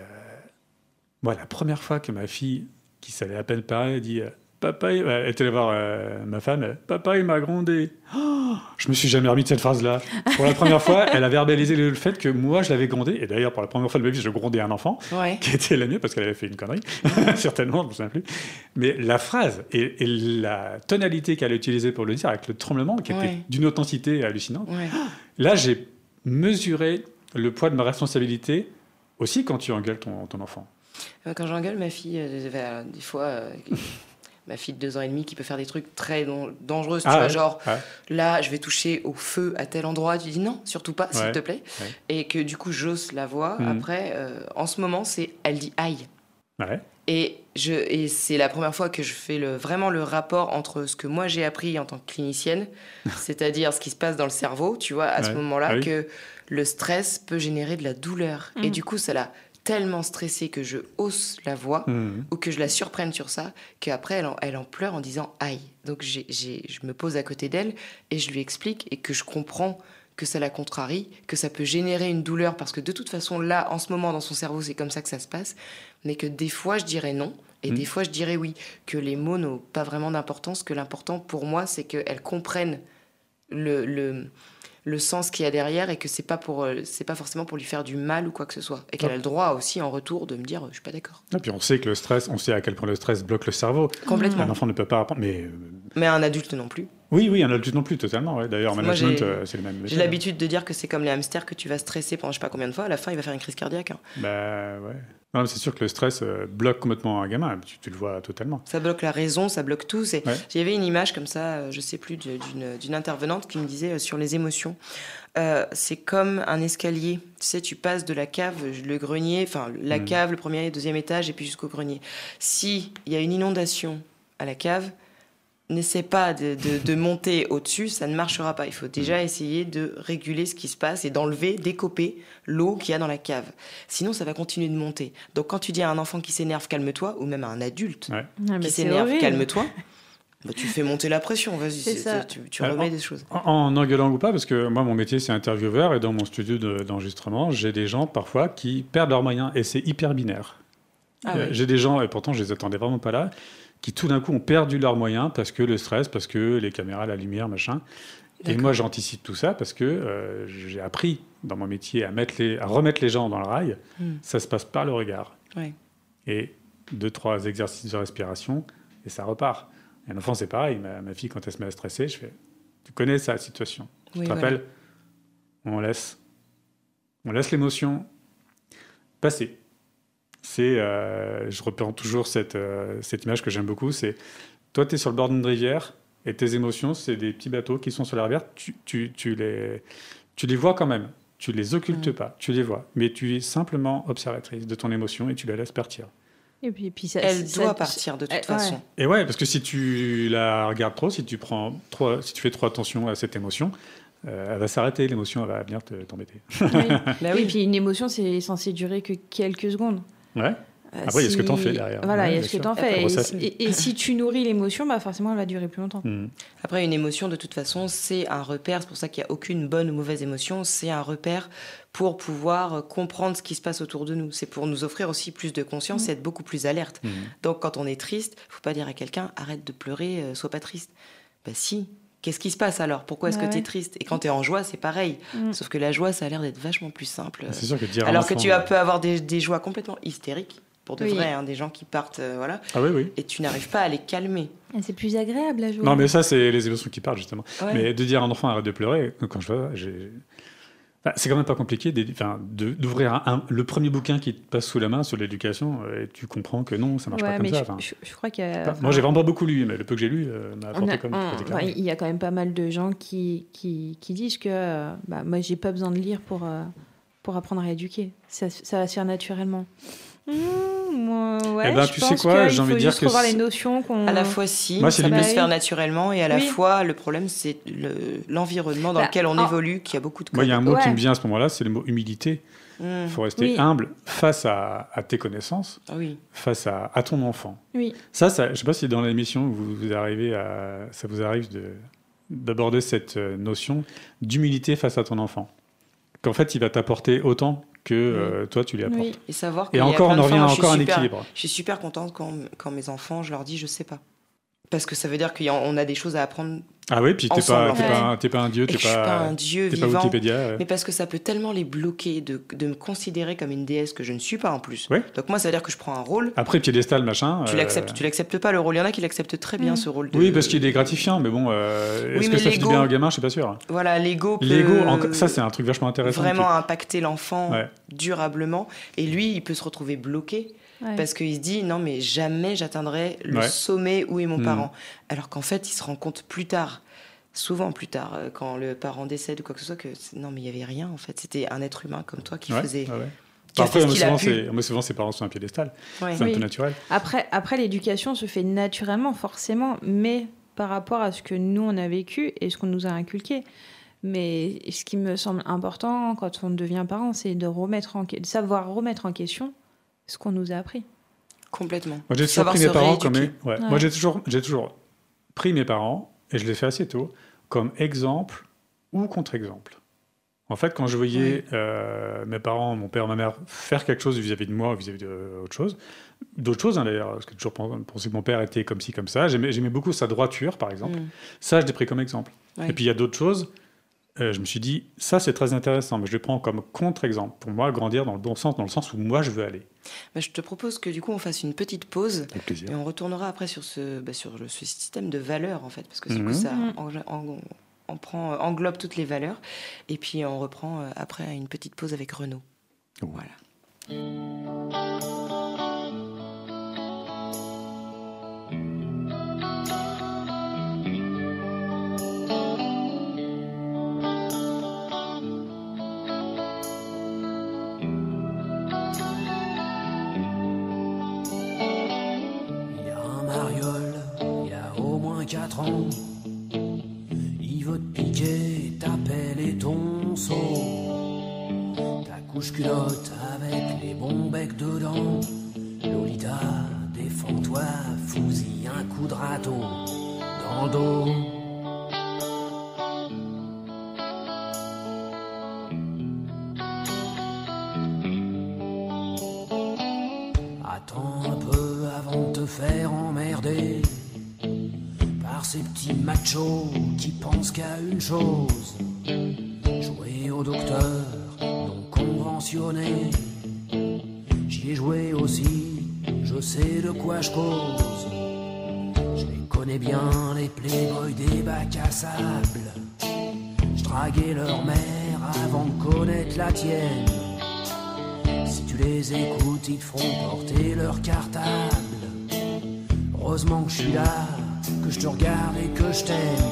moi, la première fois que ma fille, qui savait à peine parler, dit euh, papa, il... elle était allée voir euh, ma femme, elle, papa, il m'a grondé. Oh, je me suis jamais remis de cette phrase-là. Pour la première fois, elle a verbalisé le fait que moi, je l'avais grondé. Et d'ailleurs, pour la première fois de ma vie, je grondais un enfant, Ouais. qui était la mienne parce qu'elle avait fait une connerie, certainement, je ne me souviens plus. Mais la phrase et, et la tonalité qu'elle a utilisée pour le dire, avec le tremblement, qui était Ouais. d'une authenticité hallucinante, Ouais. là, j'ai mesuré le poids de ma responsabilité aussi quand tu engueules ton, ton enfant. Euh, Quand j'engueule ma fille, euh, euh, des fois, euh, ma fille de deux ans et demi qui peut faire des trucs très don- dangereux, tu Ah vois, ouais. genre Ouais. là, je vais toucher au feu à tel endroit, tu dis non, surtout pas, s'il Ouais. te plaît. Ouais. Et que du coup, j'ose la voix. Mhm. Après, euh, en ce moment, c'est elle dit aïe. Ouais. Et, je, et c'est la première fois que je fais le, vraiment le rapport entre ce que moi j'ai appris en tant que clinicienne, c'est-à-dire ce qui se passe dans le cerveau, tu vois, à ce Ouais. moment-là, Ah oui. que le stress peut générer de la douleur. Mhm. Et du coup, ça l'a tellement stressée que je hausse la voix Mhm. ou que je la surprenne sur ça, qu'après elle en, elle en pleure en disant aïe. Donc j'ai, j'ai, je me pose à côté d'elle et je lui explique et que je comprends que ça la contrarie, que ça peut générer une douleur parce que de toute façon là, en ce moment, dans son cerveau, c'est comme ça que ça se passe, mais que des fois je dirais non et Mhm. des fois je dirais oui, que les mots n'ont pas vraiment d'importance, que l'important pour moi c'est qu'elle comprenne le, le, le sens qu'il y a derrière et que c'est pas pour, euh, c'est pas forcément pour lui faire du mal ou quoi que ce soit. Et qu'elle a le droit aussi en retour de me dire euh, je suis pas d'accord. Et puis on sait que le stress, on sait à quel point le stress bloque le cerveau. Complètement. Un enfant ne peut pas apprendre. Mais euh, Mais un adulte non plus. oui, oui, un adulte non plus, totalement. Ouais. D'ailleurs, en Moi, management, j'ai- euh, c'est le même. J'ai méthode. l'habitude de dire que c'est comme les hamsters que tu vas stresser pendant je sais pas combien de fois, à la fin il va faire une crise cardiaque. hein. Bah ouais. Non, mais c'est sûr que le stress euh, bloque complètement un gamin. Tu, tu le vois totalement. Ça bloque la raison, ça bloque tout. C'est... Ouais. J'avais une image comme ça, euh, je sais plus, de- d'une, d'une intervenante qui me disait euh, sur les émotions. Euh, c'est comme un escalier. Tu sais, tu passes de la cave, le grenier, enfin la Mm. cave, le premier et le deuxième étage, et puis jusqu'au grenier. Si il y a une inondation à la cave, n'essaie pas de, de- de monter au-dessus, ça ne marchera pas. Il faut déjà essayer de réguler ce qui se passe et d'enlever, décoper l'eau qu'il y a dans la cave. Sinon, ça va continuer de monter. Donc quand tu dis à un enfant qui s'énerve, calme-toi, ou même à un adulte Ouais. Ah, mais qui c'est s'énerve, horrible. calme-toi, bah, tu fais monter la pression, vas-y, C'est c'est- ça. c'est- tu, tu Alors, remets des choses. En, en engueulant ou pas, parce que moi, mon métier, c'est intervieweur, et dans mon studio de- d'enregistrement, j'ai des gens parfois qui perdent leurs moyens, et c'est hyper binaire. Ah Euh, ouais. J'ai des gens, et pourtant je les attendais vraiment pas là, qui tout d'un coup ont perdu leurs moyens parce que le stress, parce que les caméras, la lumière, machin. Et D'accord. moi, j'anticipe tout ça parce que euh, j'ai appris dans mon métier à, mettre les, à remettre les gens dans le rail. Hmm. Ça se passe par le regard. Ouais. Et deux, trois exercices de respiration, et ça repart. Et un enfant, c'est pareil. Ma, ma fille, quand elle se met à stresser, je fais tu connais sa situation. Oui, Tu te voilà. rappelles On laisse. On laisse l'émotion passer. C'est, euh, je reprends toujours cette, euh, cette image que j'aime beaucoup, c'est toi, tu es sur le bord d'une rivière et tes émotions, c'est des petits bateaux qui sont sur la rivière, tu, tu, tu, les, tu les vois quand même, tu les occultes Mm. pas, tu les vois, mais tu es simplement observatrice de ton émotion et tu la laisses partir. Et puis, puis ça, Elle ça- doit ça- partir de toute Ouais. façon. Et ouais, parce que si tu la regardes trop, si tu, prends trop, si tu fais trop attention à cette émotion, euh, elle va s'arrêter, l'émotion, elle va venir te- t'embêter. Oui. Bah Et oui. puis une émotion, c'est censé durer que quelques secondes. Ouais. Euh, Après, il y a ce que t'en fais derrière. Voilà, Ouais, il y a bien ce que sûr. t'en fais. Faut Et, ressasser. et- et si tu nourris l'émotion, bah forcément, elle va durer plus longtemps. Mm. Après, une émotion, de toute façon, c'est un repère. C'est pour ça qu'il n'y a aucune bonne ou mauvaise émotion. C'est un repère pour pouvoir comprendre ce qui se passe autour de nous. C'est pour nous offrir aussi plus de conscience Mm. et être beaucoup plus alerte. Mm. Donc, quand on est triste, faut pas dire à quelqu'un arrête de pleurer, euh, sois pas triste. Bah si. Qu'est-ce qui se passe alors ? Pourquoi est-ce Bah que tu es ouais. triste ? Et quand tu es en joie, c'est pareil. Mm. Sauf que la joie, ça a l'air d'être vachement plus simple. C'est sûr que dire à un Alors que enfant, tu as- euh, peux avoir des, des joies complètement hystériques, pour de Oui. vrai, hein, des gens qui partent, euh, voilà, Ah oui, oui. et tu n'arrives pas à les calmer. Et c'est plus agréable à jouer. Non, mais ça, c'est les émotions qui parlent, justement. Ouais. Mais de dire à un enfant arrête de pleurer, quand je vois, j'ai... Enfin, c'est quand même pas compliqué d'éd- enfin, de- d'ouvrir un- un- le premier bouquin qui te passe sous la main sur l'éducation, euh, et tu comprends que non, ça marche Ouais, pas comme mais ça. je, Enfin, je- je crois qu'il y a. pas- enfin, Moi, j'ai vraiment pas beaucoup lu, mais le peu que j'ai lu euh, m'a on apporté a- comme tu on- peux ouais, déclarer. il y a quand même pas mal de gens qui, qui, qui disent que euh, bah, moi, j'ai pas besoin de lire pour, euh, pour apprendre à éduquer. Ça, ça va se faire naturellement. Mmh, moi, ouais, Ouais, eh ben, je tu pense sais quoi, qu'il j'ai envie faut de dire juste que revoir c'est- les notions qu'on... À la fois, si, Moi, c'est ça peut limite- se faire naturellement, et à la Oui. fois, le problème, c'est le- l'environnement dans Bah, lequel on en- évolue, qui a beaucoup de codes. Moi, il y a un mot qui Ouais. me vient à ce moment-là, c'est le mot humilité. Il Mmh. faut rester Oui. humble face à, à tes connaissances, Ah oui. face à, à ton enfant. Oui. Ça, ça je ne sais pas si dans l'émission, vous, vous arrivez à, ça vous arrive de, d'aborder cette euh, notion d'humilité face à ton enfant. Qu'en fait, il va t'apporter autant que euh, toi, tu lui apportes. Oui. Et savoir Et qu'il y a encore, plein on de en fois, revient moi, je suis encore à un super- équilibre. Je suis super contente quand, quand mes enfants, je leur dis, je sais pas. Parce que ça veut dire qu'on a des choses à apprendre. Ah oui, puis t'es Ensemble, pas, en t'es fait. pas, un- t'es pas un dieu, Et t'es que je suis pas, pas un dieu t'es pas vivant. Wikipédia. euh. Mais parce que ça peut tellement les bloquer de, de me considérer comme une déesse que je ne suis pas en plus. Ouais. Donc moi, ça veut dire que je prends un rôle. Après, piédestal, machin. Tu euh, l'acceptes, tu l'acceptes pas le rôle. Il y en a qui l'acceptent très bien Mm. ce rôle. De... Oui, parce qu'il est gratifiant, mais bon, euh, Oui, est-ce mais que ça fait du l'ego- bien au gamin? Je suis pas sûr. Voilà, l'ego peut L'ego, en- ça c'est un truc vachement intéressant. vraiment impacter l'enfant Ouais. durablement. Et lui, il peut se retrouver bloqué Ouais. parce qu'il se dit non, mais jamais j'atteindrai le Ouais. sommet où est mon Mm. parent. Alors qu'en fait, il se rend compte plus tard. Souvent plus tard, euh, quand le parent décède ou quoi que ce soit, que c'est- non, mais il n'y avait rien en fait. C'était un être humain comme toi qui Ouais, faisait. ouais, ouais. qui a Après, fait ce moi, qu'il a souvent, pu. c'est- moi, souvent, ses parents sont un piédestal. Ouais. C'est un Oui. peu naturel. Après, après l'éducation se fait naturellement, forcément, mais par rapport à ce que nous, on a vécu et ce qu'on nous a inculqué. Mais ce qui me semble important quand on devient parent, c'est de, remettre en... de savoir remettre en question ce qu'on nous a appris. Complètement. Moi, j'ai toujours Savoir pris mes se parents comme. rééduquer. Ouais. Ouais. Moi, j'ai toujours, j'ai toujours pris mes parents, et je l'ai fait assez tôt, comme exemple ou contre-exemple. En fait, quand je voyais euh, mes parents, mon père, ma mère, faire quelque chose vis-à-vis de moi ou vis-à-vis d'autre chose, d'autres choses, hein, d'ailleurs, parce que j'ai toujours pensé que mon père était comme ci, comme ça, j'aimais, j'aimais beaucoup sa droiture, par exemple. Mm. Ça, je l'ai pris comme exemple. Ouais. Et puis, il y a d'autres choses, euh, je me suis dit, ça, c'est très intéressant, mais je le prends comme contre-exemple. Pour moi, grandir dans le bon sens, dans le sens où moi, je veux aller. Bah, je te propose que du coup, on fasse une petite pause. Avec plaisir. Et on retournera après sur ce, bah, sur le, ce système de valeurs, en fait, parce que du Mhm. coup, ça Mhm. en- en- on prend, euh, englobe toutes les valeurs. Et puis, on reprend euh, après une petite pause avec Renaud. Oh. Voilà. Il y a un mariole, il y a au moins quatre ans. Il veut te piquer ta pelle et ton seau. Ta couche culotte avec les bons becs dedans. Lolita, défends-toi, fous-y un coup de râteau dans le dos. Attends un peu avant de te faire emmerder par ces petits machos qui pensent qu'à une chose, jouer au docteur non conventionné. J'y ai joué aussi, je sais de quoi je cause. Je les connais bien, les playboys des bacs à sable. Je draguais leur mère avant de connaître la tienne. Si tu les écoutes, ils te feront porter leur cartable. Heureusement que je suis là, que je te regarde et que je t'aime.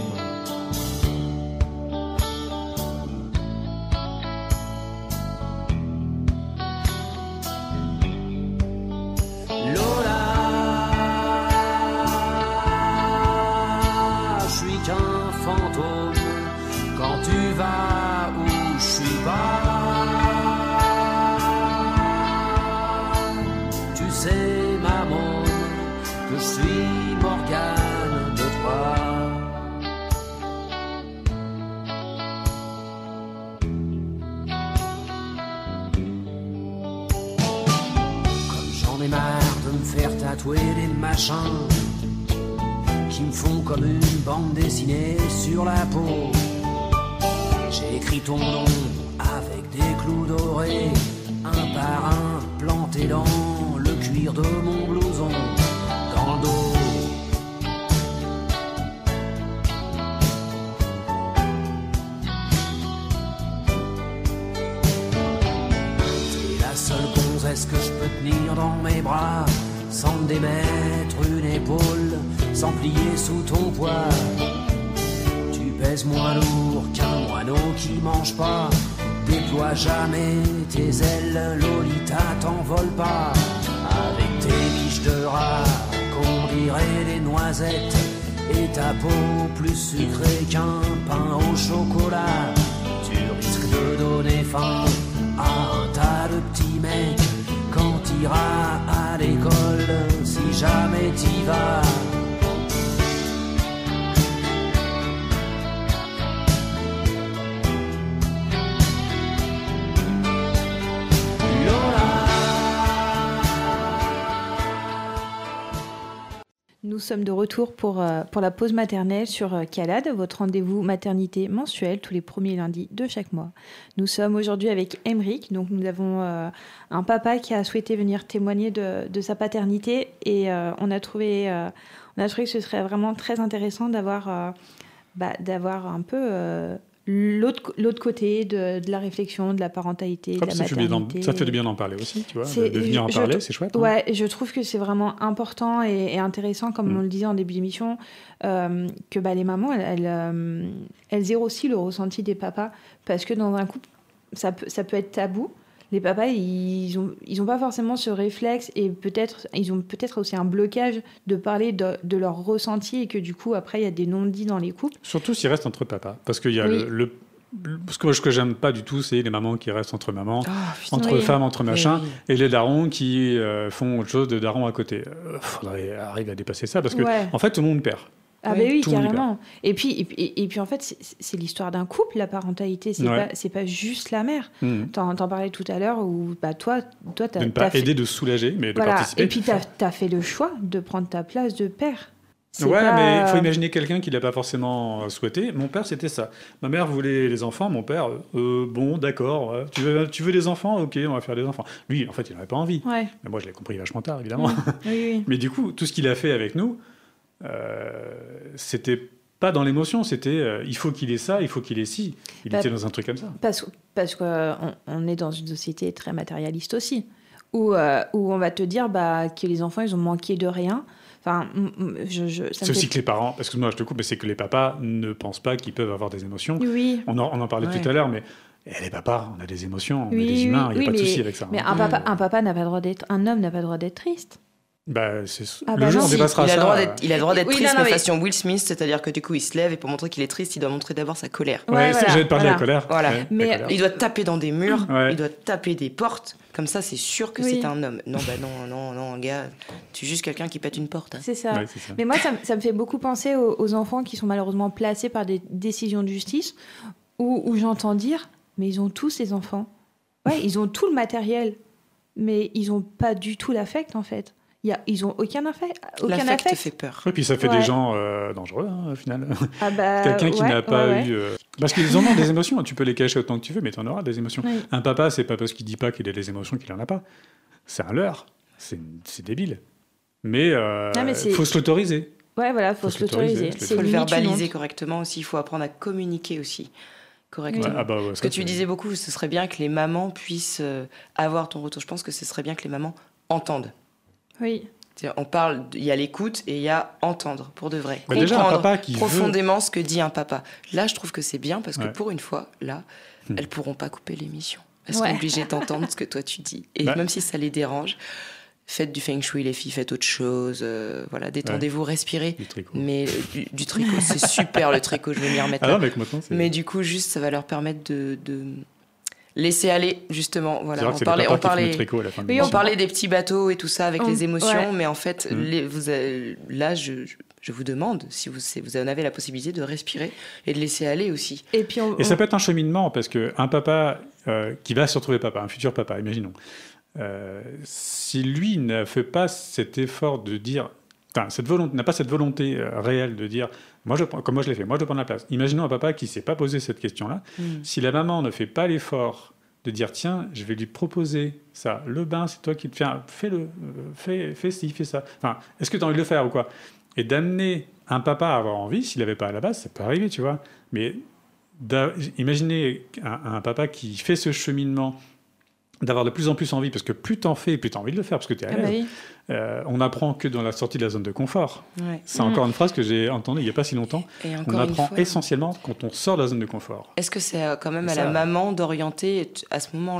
Lola, je suis qu'un fantôme quand tu vas où je suis pas. Tu sais, maman, que je suis Morgane de Troyes. Comme j'en ai marre de me faire tatouer des machins qui me font comme une bande dessinée sur la peau. J'ai écrit ton nom avec des clous dorés, un par un, planté dans le cuir de mon blouson, dans le dos. T'es la seule gonzesse que je peux tenir dans mes bras, sans me démettre une épaule, sans plier sous ton poids. Tu pèses moins lourd qu'un moineau qui mange pas. Déploie jamais tes ailes, Lolita, t'envole pas. Avec tes biches de noisettes et ta peau plus sucrée qu'un pain au chocolat. Tu risques de donner faim à un tas de petits mecs quand t'iras à l'école, si jamais t'y vas. Nous sommes de retour pour, euh, pour la pause maternelle sur euh, Calade, votre rendez-vous maternité mensuel tous les premiers lundis de chaque mois. Nous sommes aujourd'hui avec Aymeric, donc nous avons euh, un papa qui a souhaité venir témoigner de, de sa paternité et euh, on, a trouvé, euh, on a trouvé que ce serait vraiment très intéressant d'avoir, euh, bah, d'avoir un peu... Euh, L'autre, l'autre côté de, de la réflexion, de la parentalité, ah, de la ça maternité. Fait ça fait du bien d'en parler aussi, tu vois, c'est, de, de venir en je, parler, c'est chouette. Hein. Ouais, je trouve que c'est vraiment important et, et intéressant, comme mm. on le disait en début d'émission, euh, que bah, les mamans, elles, elles, euh, elles aient aussi le ressenti des papas, parce que dans un couple, ça peut, ça peut être tabou. Les papas, ils ont, ils ont pas forcément ce réflexe et peut-être, ils ont peut-être aussi un blocage de parler de, de leur ressenti et que du coup, après, il y a des non-dits dans les couples. Surtout s'ils restent entre papas. Parce qu'il y a oui. le, le, ce que, ce que j'aime pas du tout, c'est les mamans qui restent entre mamans, oh, entre oui. femmes, entre machins, oui. et les darons qui euh, font autre chose de darons à côté. Il euh, faudrait arriver à dépasser ça parce que, ouais. en fait, tout le monde perd. Ah oui, ben oui, carrément. Et puis, et, puis, et puis, en fait, c'est, c'est l'histoire d'un couple, la parentalité. C'est, ouais. pas, c'est pas juste la mère. Mmh. T'en, t'en parlais tout à l'heure où bah, toi, toi, t'as... De ne pas t'as aider, fait... de soulager, mais de voilà. participer. Et puis, t'as, t'as fait le choix de prendre ta place de père. C'est ouais, pas... mais il faut imaginer quelqu'un qui ne l'a pas forcément souhaité. Mon père, c'était ça. Ma mère voulait les enfants. Mon père, euh, bon, d'accord. Ouais. Tu, veux, tu veux des enfants ? Ok, on va faire des enfants. Lui, en fait, il n'avait pas envie. Ouais. Mais moi, je l'ai compris vachement tard, évidemment. Mmh. Oui, oui. Mais du coup, tout ce qu'il a fait avec nous, euh, c'était pas dans l'émotion. C'était euh, il faut qu'il ait ça, il faut qu'il ait ci. Il bah, était dans un truc comme ça. Parce, parce qu'on euh, on est dans une société très matérialiste aussi, où, euh, où on va te dire bah, que les enfants, ils ont manqué de rien. Enfin, je, je, ça c'est aussi fait... que les parents, parce que moi je te coupe, mais c'est que les papas ne pensent pas qu'ils peuvent avoir des émotions. Oui. On en, on en parlait ouais. tout à l'heure, mais eh, les papas, on a des émotions, on oui, est des humains, il oui, n'y a oui, pas de mais, souci avec ça. Mais hein. un papa, un papa n'a pas le droit d'être, un homme n'a pas le droit d'être triste. Bah, c'est... Ah le bah jour non, on dépassera il, il ça. A droit d'être, il a le droit d'être oui, triste, non, non, mais mais... façon Will Smith, c'est-à-dire que du coup il se lève et pour montrer qu'il est triste, il doit montrer d'abord sa colère. Ouais, ouais c'est, voilà, j'allais te parler voilà. de la colère. Voilà. Ouais, mais la colère. Il doit taper dans des murs, ouais. il doit taper des portes. Comme ça, c'est sûr que oui. c'est un homme. Non, bah non, non, non, gars, tu es juste quelqu'un qui pète une porte. Hein. C'est ça. Ouais, c'est ça. Mais moi, ça, ça me fait beaucoup penser aux, aux enfants qui sont malheureusement placés par des décisions de justice, où, où j'entends dire, mais ils ont tous ces enfants. Ouais, ils ont tout le matériel, mais ils n'ont pas du tout l'affect, en fait. Il y a, ils n'ont aucun affect. Aucun L'affect affect. fait peur. Et puis ça fait ouais. des gens euh, dangereux, hein, au final. Ah bah, Quelqu'un qui ouais, n'a pas ouais, ouais. eu... Euh... Parce qu'ils en ont des émotions, tu peux les cacher autant que tu veux, mais tu en auras des émotions. Oui. Un papa, c'est pas parce qu'il dit pas qu'il a des émotions qu'il en a pas. C'est un leurre. C'est, c'est débile. Mais il euh, faut se l'autoriser. Ouais, voilà, il faut, faut se l'autoriser. Il faut le verbaliser correctement aussi, il faut apprendre à communiquer aussi. Correctement. Ouais, ah bah ouais, ce que tu disais beaucoup, ce serait bien que les mamans puissent euh, avoir ton retour. Je pense que ce serait bien que les mamans entendent. Oui. C'est-à-dire, on parle, il y a l'écoute et il y a entendre, pour de vrai. Bah déjà, un papa qui profondément veut... ce que dit un papa. Là, je trouve que c'est bien parce que ouais. pour une fois, là, hmm. elles pourront pas couper l'émission. Elles ouais. sont obligées d'entendre ce que toi tu dis. Et bah. même si ça les dérange, faites du feng shui, les filles, faites autre chose. Euh, voilà, détendez-vous, ouais. respirez. Du tricot. Mais euh, du, du tricot, c'est super le tricot, je vais m'y remettre ah là. Non, mais, maintenant, c'est... mais du coup, juste, ça va leur permettre de... de... laisser aller, justement. Voilà. On parlait, on, parlait, tricot à la fin oui, on parlait des petits bateaux et tout ça avec on, les émotions, ouais. mais en fait, mmh. les, vous avez, là, je, je vous demande si vous, si vous en avez la possibilité de respirer et de laisser aller aussi. Et, puis on, et ça peut être un cheminement, parce qu'un papa euh, qui va se retrouver papa, un futur papa, imaginons, euh, si lui ne fait pas cet effort de dire... Enfin, cette volonté, n'a pas cette volonté euh, réelle de dire, moi je, comme moi je l'ai fait, moi je prends la place. Imaginons un papa qui ne s'est pas posé cette question-là. Mm. Si la maman ne fait pas l'effort de dire, tiens, je vais lui proposer ça, le bain, c'est toi qui le fais, fais-le, euh, fais, fais ci, fais ça. Enfin, est-ce que tu as envie de le faire ou quoi ? Et d'amener un papa à avoir envie, s'il n'avait pas à la base, ça peut arriver, tu vois. Mais imaginez un, un papa qui fait ce cheminement, d'avoir de plus en plus envie, parce que plus t'en fais, plus t'as envie de le faire, parce que t'es à l'aise. Ah bah oui. euh, on n'apprend que dans la sortie de la zone de confort. Ouais. C'est mmh. encore une phrase que j'ai entendue il n'y a pas si longtemps. Et on apprend fois, essentiellement quand on sort de la zone de confort. Est-ce que c'est quand même et à ça, la maman d'orienter à ce moment-là ?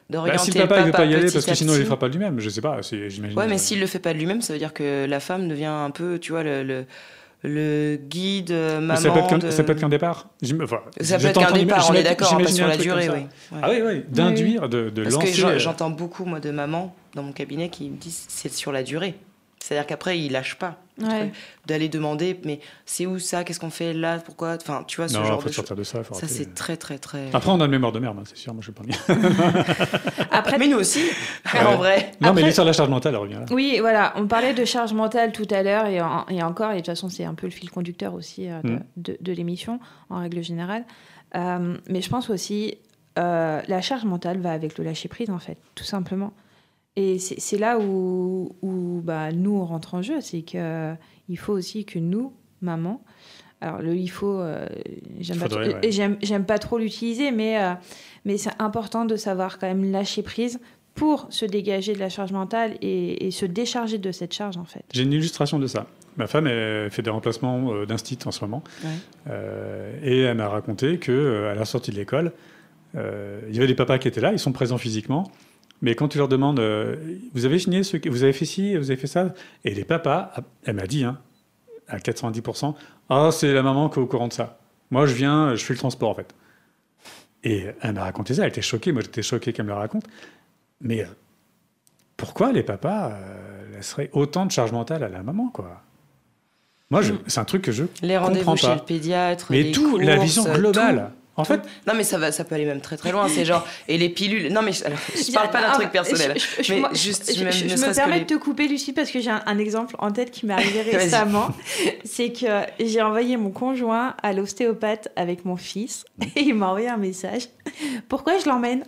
d'orienter bah, si le le papa ne veut pas y aller petit parce que à sinon il ne le petit. fera pas lui-même, je sais pas, c'est, j'imagine. Ouais, mais s'il le fait pas de lui-même, ça veut dire que la femme devient un peu, tu vois, le, le, le guide, euh, maman. Ça peut, être qu'un, de... ça peut être qu'un départ. J'im- Enfin, ça je peut être qu'un t'entends départ, imaginer- on est d'accord, hein, pas j'imagine sur un la truc comme durée, ça. oui. Ouais. Ah oui, oui, d'induire, de, de Parce lancer. que j'en- j'entends beaucoup, moi, de mamans dans mon cabinet qui me disent c'est sur la durée. C'est-à-dire qu'après, ils lâchent pas. Ouais. D'aller demander, mais c'est où ça? Qu'est-ce qu'on fait là? Pourquoi? Enfin, tu vois, ce Non, genre faut de sortir choses. de ça. Faut Ça, arrêter. c'est très, très, très. Après, on a le mémoire de merde, hein, c'est sûr, moi je vais pas dire. Après, Mais nous aussi, en vrai. Non, Après- mais l'histoire de la charge mentale, elle revient là. oui, voilà, on parlait de charge mentale tout à l'heure et, en- et encore, et de toute façon, c'est un peu le fil conducteur aussi euh, de, Mm. de- de l'émission, en règle générale. Euh, mais je pense aussi, euh, la charge mentale va avec le lâcher-prise, en fait, tout simplement. Et c'est, c'est là où, où bah, nous, on rentre en jeu. C'est qu'il faut aussi que nous, maman, alors le il faut, euh, j'aime, pas Faudrait, trop, ouais. j'aime, j'aime pas trop l'utiliser, mais, euh, mais c'est important de savoir quand même lâcher prise pour se dégager de la charge mentale et, et se décharger de cette charge, en fait. J'ai une illustration de ça. Ma femme elle fait des remplacements euh, d'instit en ce moment. Ouais. Euh, et elle m'a raconté qu'à la sortie de l'école, euh, il y avait des papas qui étaient là, ils sont présents physiquement. Mais quand tu leur demandes, euh, vous avez signé, ce que, vous avez fait ci, vous avez fait ça, et les papas, elle m'a dit, hein, à quatre-vingt-dix pour cent, ah, c'est la maman qui est au courant de ça. Moi, je viens, je fais le transport, en fait. Et elle m'a raconté ça, elle était choquée, moi j'étais choqué qu'elle me le raconte. Mais euh, pourquoi les papas euh, laisseraient autant de charge mentale à la maman, quoi? Moi, je, c'est un truc que je Les comprends rendez-vous chez pas. le pédiatre, Mais les tout, la courses, vision tout. globale. En fait, Non, mais ça, va, ça peut aller même très très loin. C'est genre. Et les pilules. Non, mais je, alors, je parle pas d'un Ah, truc personnel. je- je- mais moi, juste, je, même, je- ne je me serait-ce que permets les- de te couper, Lucie, parce que j'ai un, un exemple en tête qui m'est arrivé Vas-y. récemment. C'est que j'ai envoyé mon conjoint à l'ostéopathe avec mon fils et il m'a envoyé un message. Pourquoi je l'emmène?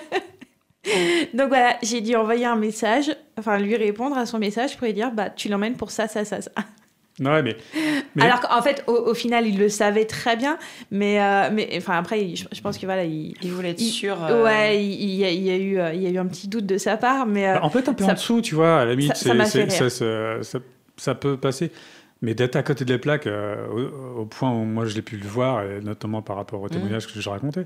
Donc voilà, j'ai dû envoyer un message, enfin lui répondre à son message pour lui dire bah tu l'emmènes pour ça, ça, ça, ça. non, ouais, mais, mais Alors qu'en fait, au, au final, il le savait très bien, mais, euh, mais enfin après, il- je, je pense que voilà, il, Il voulait être il- sûr. euh, ouais, il, il y a, il y a eu, euh, il y a eu un petit doute de sa part, mais euh, bah, en fait, un peu ça- en dessous, tu vois, à la limite, ça- ça c'est- m'a c'est- fait ça, rire. ça, ça- ça peut passer. Mais d'être à côté des plaques, euh, au, au point où moi je l'ai pu le voir, et notamment par rapport au témoignage que je racontais,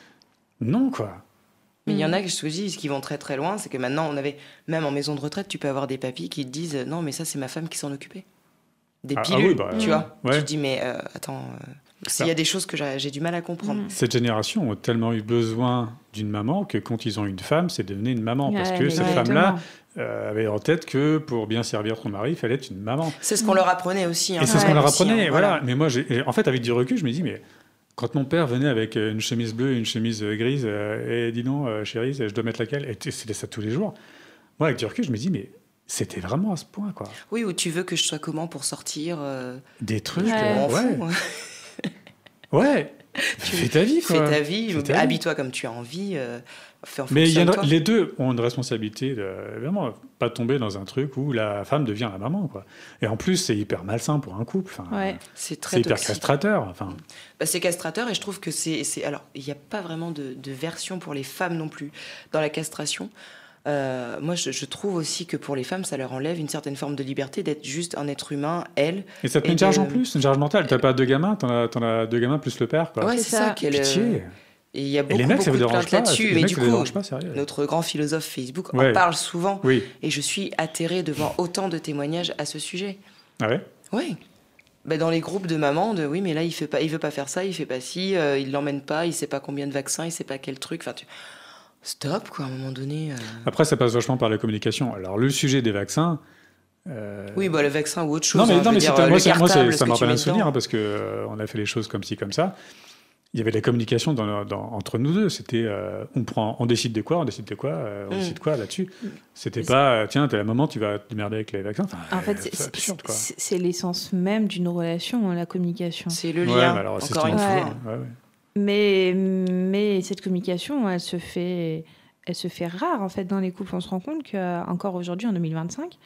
non, quoi. Mais il y en Mm. a que je te dis, qui vont très très loin, c'est que maintenant, on avait, même en maison de retraite, tu peux avoir des papis qui te disent euh, non, mais ça, c'est ma femme qui s'en occupait. Des Ah, ah pilules, oui, bah, tu Mm. vois. ouais. Tu te dis, mais euh, attends, euh, s'il y a des choses que j'ai j'ai du mal à comprendre. Mm. Cette génération ont tellement eu besoin d'une maman que quand ils ont une femme, c'est devenu une maman. Parce Ouais, que mais cette exactement. femme-là euh, avait en tête que pour bien servir ton mari, il fallait être une maman. C'est ce qu'on leur apprenait aussi. hein, Et c'est ce quand qu'on même leur aussi, apprenait, hein, voilà. Mais moi, j'ai- en fait, avec du recul, je me dis, mais quand mon père venait avec une chemise bleue, une chemise euh, grise, euh, et dis non, euh, chérie, je dois mettre laquelle? Et t- c'était ça tous les jours. Moi, avec du recul, je me dis, mais c'était vraiment à ce point, quoi. Oui, ou tu veux que je sois comment pour sortir euh, Des trucs, Ouais. Je euh, m'en ouais, fous. hein. ouais. Fais ta vie, Fais quoi. ta vie, Fais ta vie. habille-toi comme tu as envie, euh, fais en Mais il y en fonction a- de toi. les deux ont une responsabilité de vraiment pas tomber dans un truc où la femme devient la maman, quoi. Et en plus, c'est hyper malsain pour un couple. Enfin, Ouais. C'est très c'est hyper toxique. castrateur. Enfin, Bah, c'est castrateur et je trouve que c'est... c'est- Alors, il n'y a pas vraiment de, de version pour les femmes non plus dans la castration. Euh, moi, je, je trouve aussi que pour les femmes, ça leur enlève une certaine forme de liberté d'être juste un être humain, elle. et ça te Et met une charge de- en plus, une charge mentale. T'as pas deux gamins, t'en as, t'en as deux gamins plus le père, quoi. Ouais, C'est c'est ça. ça. qu'elle, euh, Pitié. Et il y a Et beaucoup, les mecs, ça beaucoup vous de dérange plaintes pas? là-dessus. Les Mais mecs, du ça vous coup, dérange pas, sérieux? notre grand philosophe Facebook en Ouais. parle souvent. Oui. Et je suis atterrée de voir autant de témoignages à ce sujet. Ah ouais. Oui. Bah, dans les groupes de mamans, de oui, mais là, il fait pas, il veut pas faire ça, il fait pas ci, euh, il l'emmène pas, il sait pas combien de vaccins, il sait pas quel truc. Enfin, tu... Stop, quoi, à un moment donné. euh. Après, ça passe vachement par la communication. Alors, le sujet des vaccins. euh, Oui, bah, le vaccin ou autre chose. Non, mais, hein, non, je veux mais dire, c'était- euh, moi, le c'est- moi, c'est- cartable, ça ce me que tu rappelle mets un souvenir, dedans. hein, parce qu'on on a fait les choses comme ci, comme ça. Il y avait de la communication dans, dans- entre nous deux. C'était, euh, on, prend, on décide de quoi, on décide de quoi, euh, on Mm. décide de quoi là-dessus. C'était Mais pas, euh, tiens, t'es la maman, tu vas te démerder avec les vaccins. Enfin, En euh, fait, c'est, c'est c'est- absurde, quoi. c'est- c'est l'essence même d'une relation, hein, la communication. C'est le Ouais, lien, mais alors, c'est encore ce une qu'il Ouais. faut, fois. hein. Ouais, ouais. Mais, mais cette communication, elle se fait, elle se fait rare en fait dans les couples. On se rend compte qu'encore aujourd'hui, en deux mille vingt-cinq,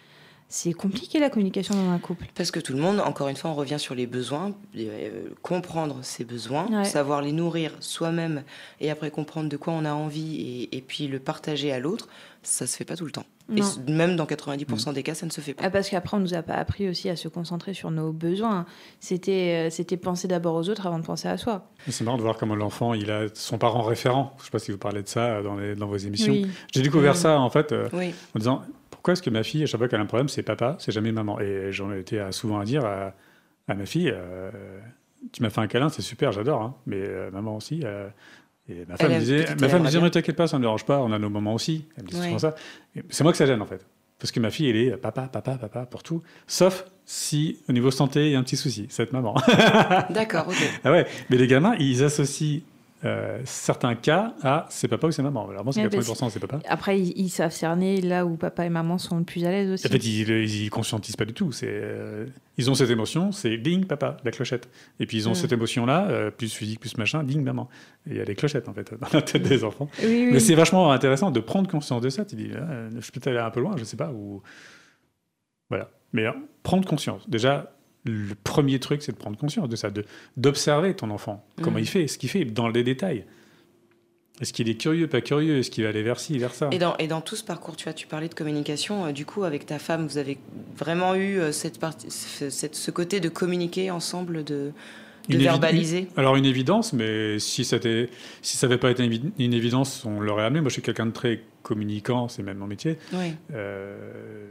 c'est compliqué la communication dans un couple. Parce que tout le monde, encore une fois, on revient sur les besoins, euh, comprendre ses besoins, Ouais. savoir les nourrir soi-même et après comprendre de quoi on a envie et, et puis le partager à l'autre, ça se fait pas tout le temps. Et Non. c- même dans quatre-vingt-dix pour cent des cas, ça ne se fait pas. Ah, parce qu'après, on nous a pas appris aussi à se concentrer sur nos besoins. C'était, euh, c'était penser d'abord aux autres avant de penser à soi. Et c'est marrant de voir comment l'enfant, il a son parent référent. Je ne sais pas si vous parlez de ça dans, les, dans vos émissions. Oui. J'ai découvert Mmh. ça, en fait, euh, Oui. en disant, pourquoi est-ce que ma fille, à chaque fois qu'elle a un problème, c'est papa, c'est jamais maman. Et j'en ai été à- souvent à dire à, à ma fille, euh, tu m'as fait un câlin, c'est super, j'adore, hein, mais euh, maman aussi... euh, et ma femme Elle, disait, peut-être ma elle femme aimerait disait, bien. mais t'inquiète pas, ça ne me dérange pas, on a nos moments aussi. Elle me dit Oui. souvent ça. Et c'est moi que ça gêne, en fait. Parce que ma fille, elle est papa, papa, papa pour tout. Sauf si, au niveau santé, il y a un petit souci. C'est être maman. D'accord, ok. Ah ouais, mais les gamins, ils associent euh, certains cas à c'est papa ou c'est maman. Alors moi, c'est Ouais, quatre-vingts pour cent, c'est papa. Après, ils, ils savent cerner là où papa et maman sont le plus à l'aise aussi. En fait, ils, ils conscientisent pas du tout. C'est, euh, ils ont cette émotion, c'est ding, papa, la clochette. Et puis ils ont Mm. cette émotion-là, euh, plus physique, plus machin, ding, maman. Et il y a les clochettes, en fait, dans la tête des enfants. Oui, oui. Mais c'est vachement intéressant de prendre conscience de ça. Tu dis, ah, je peux peut-être aller un peu loin, je sais pas. Ou... Voilà. Mais euh, prendre conscience. Déjà, le premier truc, c'est de prendre conscience de ça, de, d'observer ton enfant, comment Mhm. il fait, ce qu'il fait, dans les détails. Est-ce qu'il est curieux, pas curieux? Est-ce qu'il va aller vers ci, vers ça? Et dans, et dans tout ce parcours, tu vois, tu parlais de communication. euh, du coup, avec ta femme, vous avez vraiment eu euh, cette partie, ce, cette- ce côté de communiquer ensemble, de, de Une évi- verbaliser. Alors, une évidence, mais si ça n'avait si ça avait pas été une évi- une évidence, on l'aurait amené. Moi, je suis quelqu'un de très communicant, c'est même mon métier. Oui. Euh,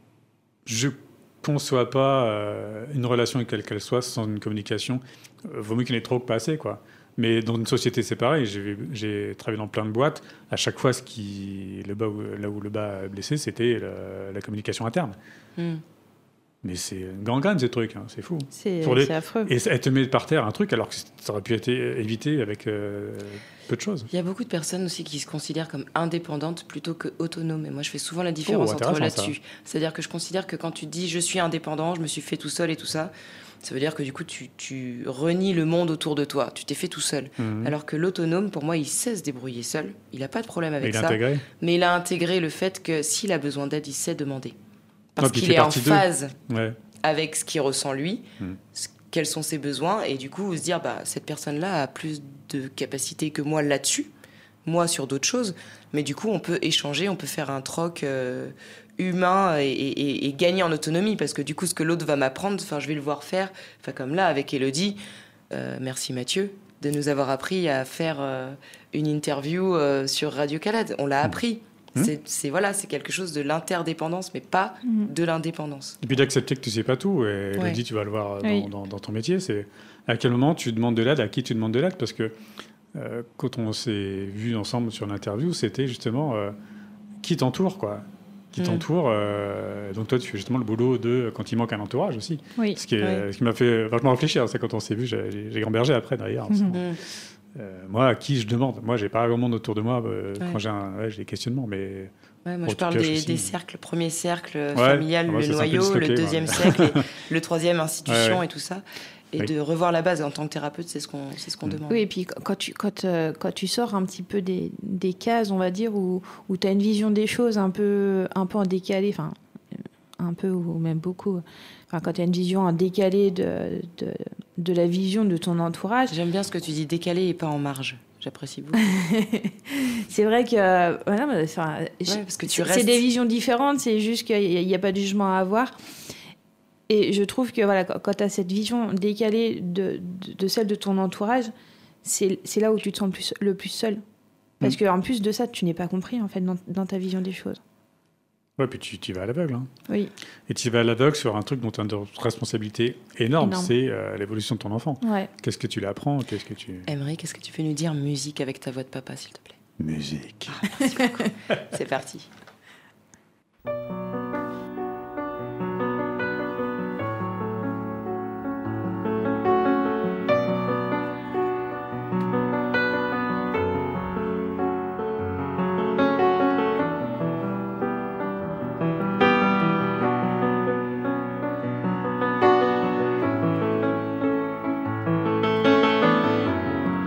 je conçois pas euh, une relation, quelle qu'elle soit, sans une communication. Euh, vaut mieux qu'il y en ait trop que pas assez, quoi. Mais dans une société, c'est pareil. J'ai, j'ai travaillé dans plein de boîtes. À chaque fois, ce qui, le bas où, là où le bas a blessé, c'était la, la communication interne. Mm. Mais c'est une gangrène, ces trucs. Hein, c'est fou. C'est, Pour les- c'est affreux. Et elle te met par terre un truc alors que ça aurait pu être évité avec euh, peu de choses. Il y a beaucoup de personnes aussi qui se considèrent comme indépendantes plutôt que autonomes. Et moi, je fais souvent la différence Oh, entre intéressant, là-dessus. C'est-à-dire que je considère que quand tu dis je suis indépendant, je me suis fait tout seul et tout ça, ça veut dire que du coup, tu, tu renies le monde autour de toi. Tu t'es fait tout seul. Mhm. Alors que l'autonome, pour moi, il sait se débrouiller seul. Il n'a pas de problème Et avec il est ça. intégré. Mais il a intégré le fait que s'il a besoin d'aide, il sait demander. Parce Ah, puis il qu'il fait est en partie d'eux. phase Ouais. avec ce qu'il ressent lui, Mm. ce- quels sont ses besoins, et du coup se dire bah cette personne-là a plus de capacité que moi là-dessus, moi sur d'autres choses, mais du coup on peut échanger, on peut faire un troc euh, humain et, et- et gagner en autonomie, parce que du coup ce que l'autre va m'apprendre, enfin je vais le voir faire, enfin comme là avec Élodie, euh, merci Mathieu de nous avoir appris à faire euh, une interview euh, sur Radio Calade, on l'a appris. Mm. C'est, c'est voilà, c'est quelque chose de l'interdépendance, mais pas Mhm. de l'indépendance. Et puis d'accepter que tu sais pas tout. Et elle Ouais. dit, tu vas le voir dans, Oui. dans- dans ton métier. C'est à quel moment tu demandes de l'aide, à qui tu demandes de l'aide. Parce que euh, quand on s'est vu ensemble sur l'interview, c'était justement euh, qui t'entoure, quoi. Qui Mm. t'entoure. euh, donc toi, tu fais justement le boulot de quand il manque un entourage aussi. Oui. Ce qui, est- Ouais. ce qui m'a fait vachement réfléchir. C'est quand on s'est vu, j'ai, j'ai- j'ai gambergé après derrière. Mhm. Mm. Euh, moi, à qui je demande? Moi, j'ai pas grand monde autour de moi euh, Ouais. quand j'ai, un, ouais, j'ai des questionnements, mais Ouais, moi, Bon, je tu parle caches des, aussi. des cercles, premier cercle Ouais, familial, ah bah, le ça, c'est un peu noyau, disloqué, le moi. deuxième cercle, et le troisième institution Ouais, ouais. et tout ça. Et Oui. de revoir la base en tant que thérapeute, c'est ce qu'on, c'est ce qu'on Mm. demande. Oui, et puis quand tu, quand, euh, quand tu sors un petit peu des, des cases, on va dire, où, où tu as une vision des choses un peu, un peu en décalé, enfin, un peu ou même beaucoup, enfin, quand tu as une vision en décalé de, de, de la vision de ton entourage, J'aime bien ce que tu dis, décalé et pas en marge. J'apprécie beaucoup. c'est vrai que. euh, voilà, mais, enfin, je- Ouais, parce que tu c'est, restes- c'est des visions différentes, c'est juste qu'il n'y a, a pas de jugement à avoir. Et je trouve que voilà, quand, quand tu as cette vision décalée de, de, de celle de ton entourage, c'est, c'est là où tu te sens le plus, le plus seul. Parce Mm. qu'en plus de ça, tu n'es pas compris en fait dans, dans ta vision des choses. ouais, puis tu, tu y vas à l'aveugle. Hein. Oui, Et tu y vas à l'aveugle sur un truc dont tu as une responsabilité énorme, Énorme. c'est euh, l'évolution de ton enfant. ouais. Qu'est-ce que tu l'apprends? Qu'est-ce que tu... Emery, qu'est-ce que tu peux nous dire musique avec ta voix de papa, s'il te plaît? Musique. C'est parti.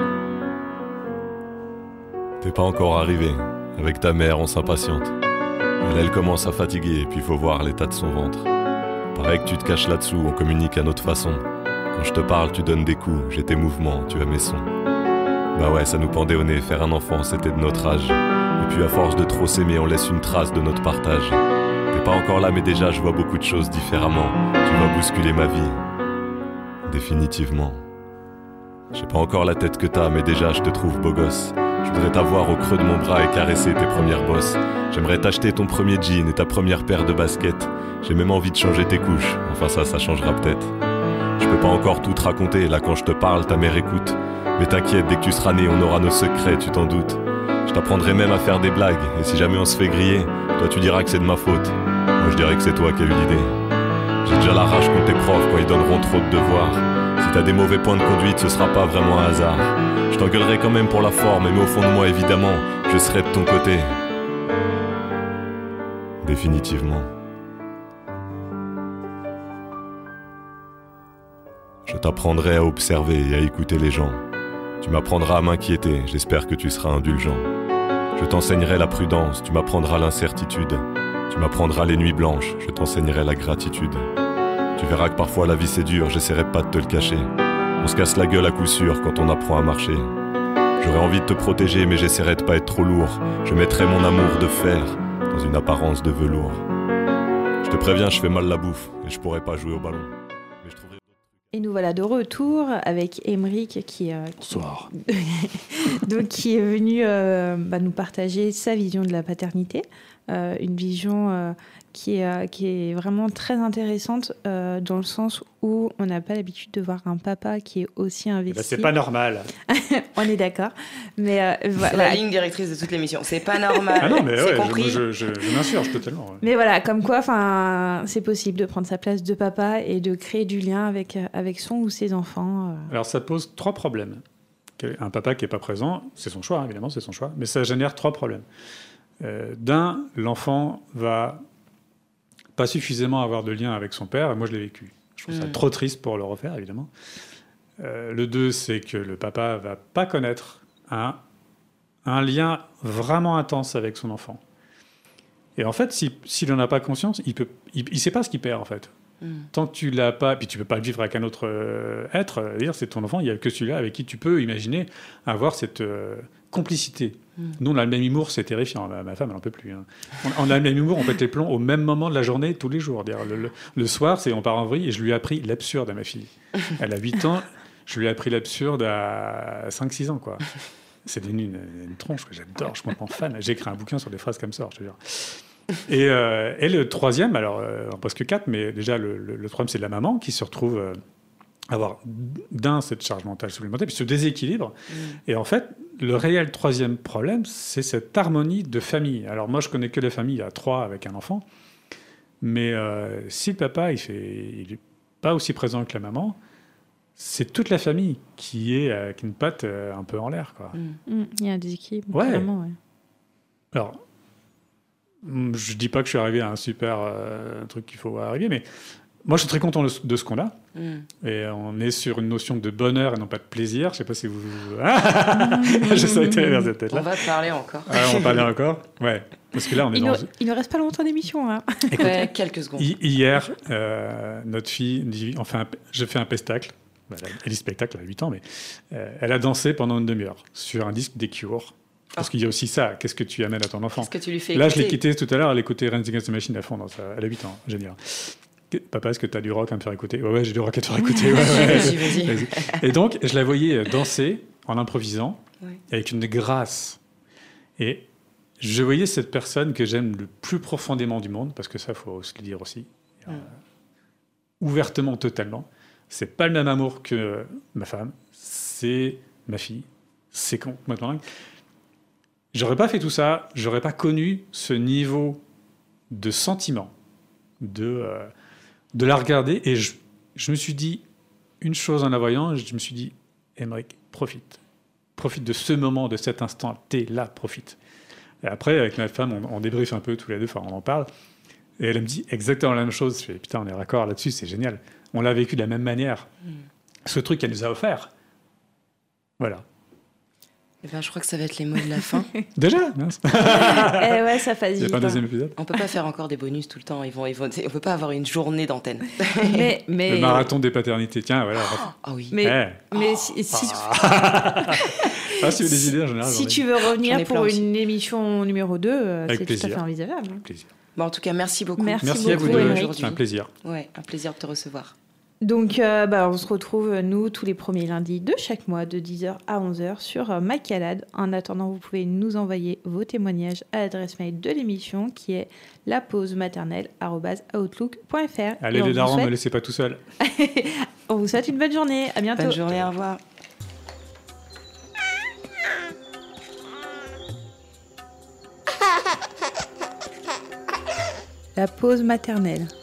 T'es pas encore arrivé. Avec ta mère, on s'impatiente. Elle, elle commence à fatiguer, et puis faut voir l'état de son ventre. Pareil que tu te caches là-dessous, on communique à notre façon. Quand je te parle, tu donnes des coups, j'ai tes mouvements, tu as mes sons. Bah ouais, ça nous pendait au nez, faire un enfant, c'était de notre âge. Et puis à force de trop s'aimer, on laisse une trace de notre partage. T'es pas encore là, mais déjà je vois beaucoup de choses différemment. Tu vas bousculer ma vie, définitivement. J'ai pas encore la tête que t'as, mais déjà je te trouve beau gosse. Je voudrais t'avoir au creux de mon bras et caresser tes premières bosses. J'aimerais t'acheter ton premier jean et ta première paire de baskets. J'ai même envie de changer tes couches, enfin ça, ça changera peut-être. Je peux pas encore tout te raconter, là quand je te parle, ta mère écoute. Mais t'inquiète, dès que tu seras né, on aura nos secrets, tu t'en doutes. Je t'apprendrai même à faire des blagues, et si jamais on se fait griller, toi tu diras que c'est de ma faute. Moi je dirais que c'est toi qui as eu l'idée. J'ai déjà la rage contre tes profs quand ils donneront trop de devoirs. Si t'as des mauvais points de conduite, ce sera pas vraiment un hasard. Je t'engueulerai quand même pour la forme, mais au fond de moi, évidemment, je serai de ton côté. Définitivement. Je t'apprendrai à observer et à écouter les gens. Tu m'apprendras à m'inquiéter, j'espère que tu seras indulgent. Je t'enseignerai la prudence, tu m'apprendras l'incertitude. Tu m'apprendras les nuits blanches, je t'enseignerai la gratitude. Tu verras que parfois la vie c'est dur, j'essaierai pas de te le cacher. On se casse la gueule à coup sûr quand on apprend à marcher. J'aurais envie de te protéger, mais j'essaierai de pas être trop lourd. Je mettrai mon amour de fer dans une apparence de velours. Je te préviens, je fais mal la bouffe et je pourrais pas jouer au ballon. Mais je trouverai... Et nous voilà de retour avec Aymeric qui, euh, qui... Bonsoir. Donc, qui est venu euh, bah, nous partager sa vision de la paternité. Euh, une vision euh, qui, est, euh, qui est vraiment très intéressante euh, dans le sens où on n'a pas l'habitude de voir un papa qui est aussi investi. Bah, c'est pas normal. On est d'accord. Mais euh, c'est voilà. la ligne directrice de toute l'émission. C'est pas normal. Ah non, mais c'est ouais, compris. je, je, je, je m'insurge totalement. Ouais. Mais voilà, comme quoi, enfin, c'est possible de prendre sa place de papa et de créer du lien avec avec son ou ses enfants. Euh. Alors ça pose trois problèmes. Un papa qui est pas présent, c'est son choix, évidemment, c'est son choix, mais ça génère trois problèmes. Euh, d'un, l'enfant va pas suffisamment avoir de lien avec son père. Moi, je l'ai vécu. Je trouve mmh. ça trop triste pour le refaire, évidemment. Euh, le deux, c'est que le papa va pas connaître un, un lien vraiment intense avec son enfant. Et en fait, si, s'il n'en a pas conscience, il peut, il, il sait pas ce qu'il perd, en fait. Mmh. Tant que tu l'as pas, puis tu peux pas le vivre avec un autre euh, être, dire c'est ton enfant, il y a que celui-là avec qui tu peux imaginer avoir cette euh, complicité. Mmh. Nous, on a le même humour, c'est terrifiant. Ma, ma femme, elle n'en peut plus. Hein. On, on a le même humour, on pète les plombs au même moment de la journée, tous les jours. Le, le, le soir, c'est on part en vrille et je lui ai appris l'absurde à ma fille. Elle a huit ans, je lui ai appris l'absurde à cinq six ans, quoi. C'est devenu une, une tronche que j'adore, je comprends fan. J'ai écrit un bouquin sur des phrases comme ça, je te jure. Et, euh, et le troisième, alors euh, on passe que quatre, mais déjà le, le, le troisième, c'est de la maman qui se retrouve euh, avoir d'un cette charge mentale supplémentaire, puis ce déséquilibre. Mmh. Et en fait, le réel troisième problème, c'est cette harmonie de famille. Alors moi, je connais que les familles à trois avec un enfant, mais euh, si le papa il fait, il est pas aussi présent que la maman, c'est toute la famille qui est avec une patte euh, un peu en l'air, quoi. Mmh. Il y a un déséquilibre, ouais. Vraiment, ouais. Alors. Je dis pas que je suis arrivé à un super euh, truc qu'il faut arriver, mais moi je suis très content de, de ce qu'on a. Mm. Et on est sur une notion de bonheur et non pas de plaisir. Je sais pas si vous. Ah je sais que tu es vers cette tête-là. On va parler encore. Ah, on va parler encore. Ouais. Parce que là on est il, dans. Ne, il ne reste pas longtemps d'émission. Hein. Écoute, ouais, quelques secondes. Hi- hier, euh, notre fille dit, enfin, je fais un pestacle. Elle dit spectacle, elle a huit ans, mais euh, elle a dansé pendant une demi-heure sur un disque des Cure. Parce oh. qu'il y a aussi ça, qu'est-ce que tu amènes à ton enfant ? Qu'est-ce que tu lui fais Là, écouter ? je l'ai quitté tout à l'heure, elle écoutait Run Against the Machine à fond, dans sa... elle a huit ans, génial. Papa, est-ce que tu as du rock à me faire écouter ? Ouais, ouais, j'ai du rock à te faire écouter. Ouais, ouais, vas-y, vas-y. vas-y. Et donc, je la voyais danser en improvisant, ouais. avec une grâce. Et je voyais cette personne que j'aime le plus profondément du monde, parce que ça, il faut se le dire aussi, mm. euh, ouvertement, totalement. C'est pas le même amour que ma femme, c'est ma fille, c'est complètement dingue. J'aurais pas fait tout ça, j'aurais pas connu ce niveau de sentiment, de, euh, de la regarder. Et je, je me suis dit une chose en la voyant, je me suis dit, Aymeric, profite. Profite de ce moment, de cet instant, t'es là, profite. Et après, avec ma femme, on, on débriefe un peu tous les deux, enfin, on en parle. Et elle me dit exactement la même chose. Je fais, putain, on est raccord là-dessus, c'est génial. On l'a vécu de la même manière. Mm. Ce truc qu'elle nous a offert. Voilà. Eh ben, je crois que ça va être les mots de la fin. Déjà mince. Eh ouais, ça passe Il n'y a vite. pas un hein. deuxième épisode. On peut pas faire encore des bonus tout le temps. Ils vont, ils vont, on peut pas avoir une journée d'antenne. Mais, mais, Le marathon des paternités. Tiens, voilà. Ah oui. mais, Eh. mais si, si, Ah, si vous avez des idées en général. si j'en ai. tu veux J'en revenir ai pour plein aussi. une émission numéro deux, euh, Avec c'est tout à plaisir. fait envisageable. hein. Plaisir. Bon, en tout cas, merci beaucoup. Merci Merci à vous beaucoup, deux. Émeric. C'est un plaisir. Ouais, un plaisir de te recevoir. Donc, euh, bah, on se retrouve, euh, nous, tous les premiers lundis de chaque mois, de dix heures à onze heures, sur euh, MyCalade. En attendant, vous pouvez nous envoyer vos témoignages à l'adresse mail de l'émission, qui est la pause maternelle arobase outlook point f r. Allez, Et on les vous darons, ne me souhaite- laissez pas tout seul. On vous souhaite une bonne journée. À bientôt. Bonne journée, au revoir. La pause maternelle.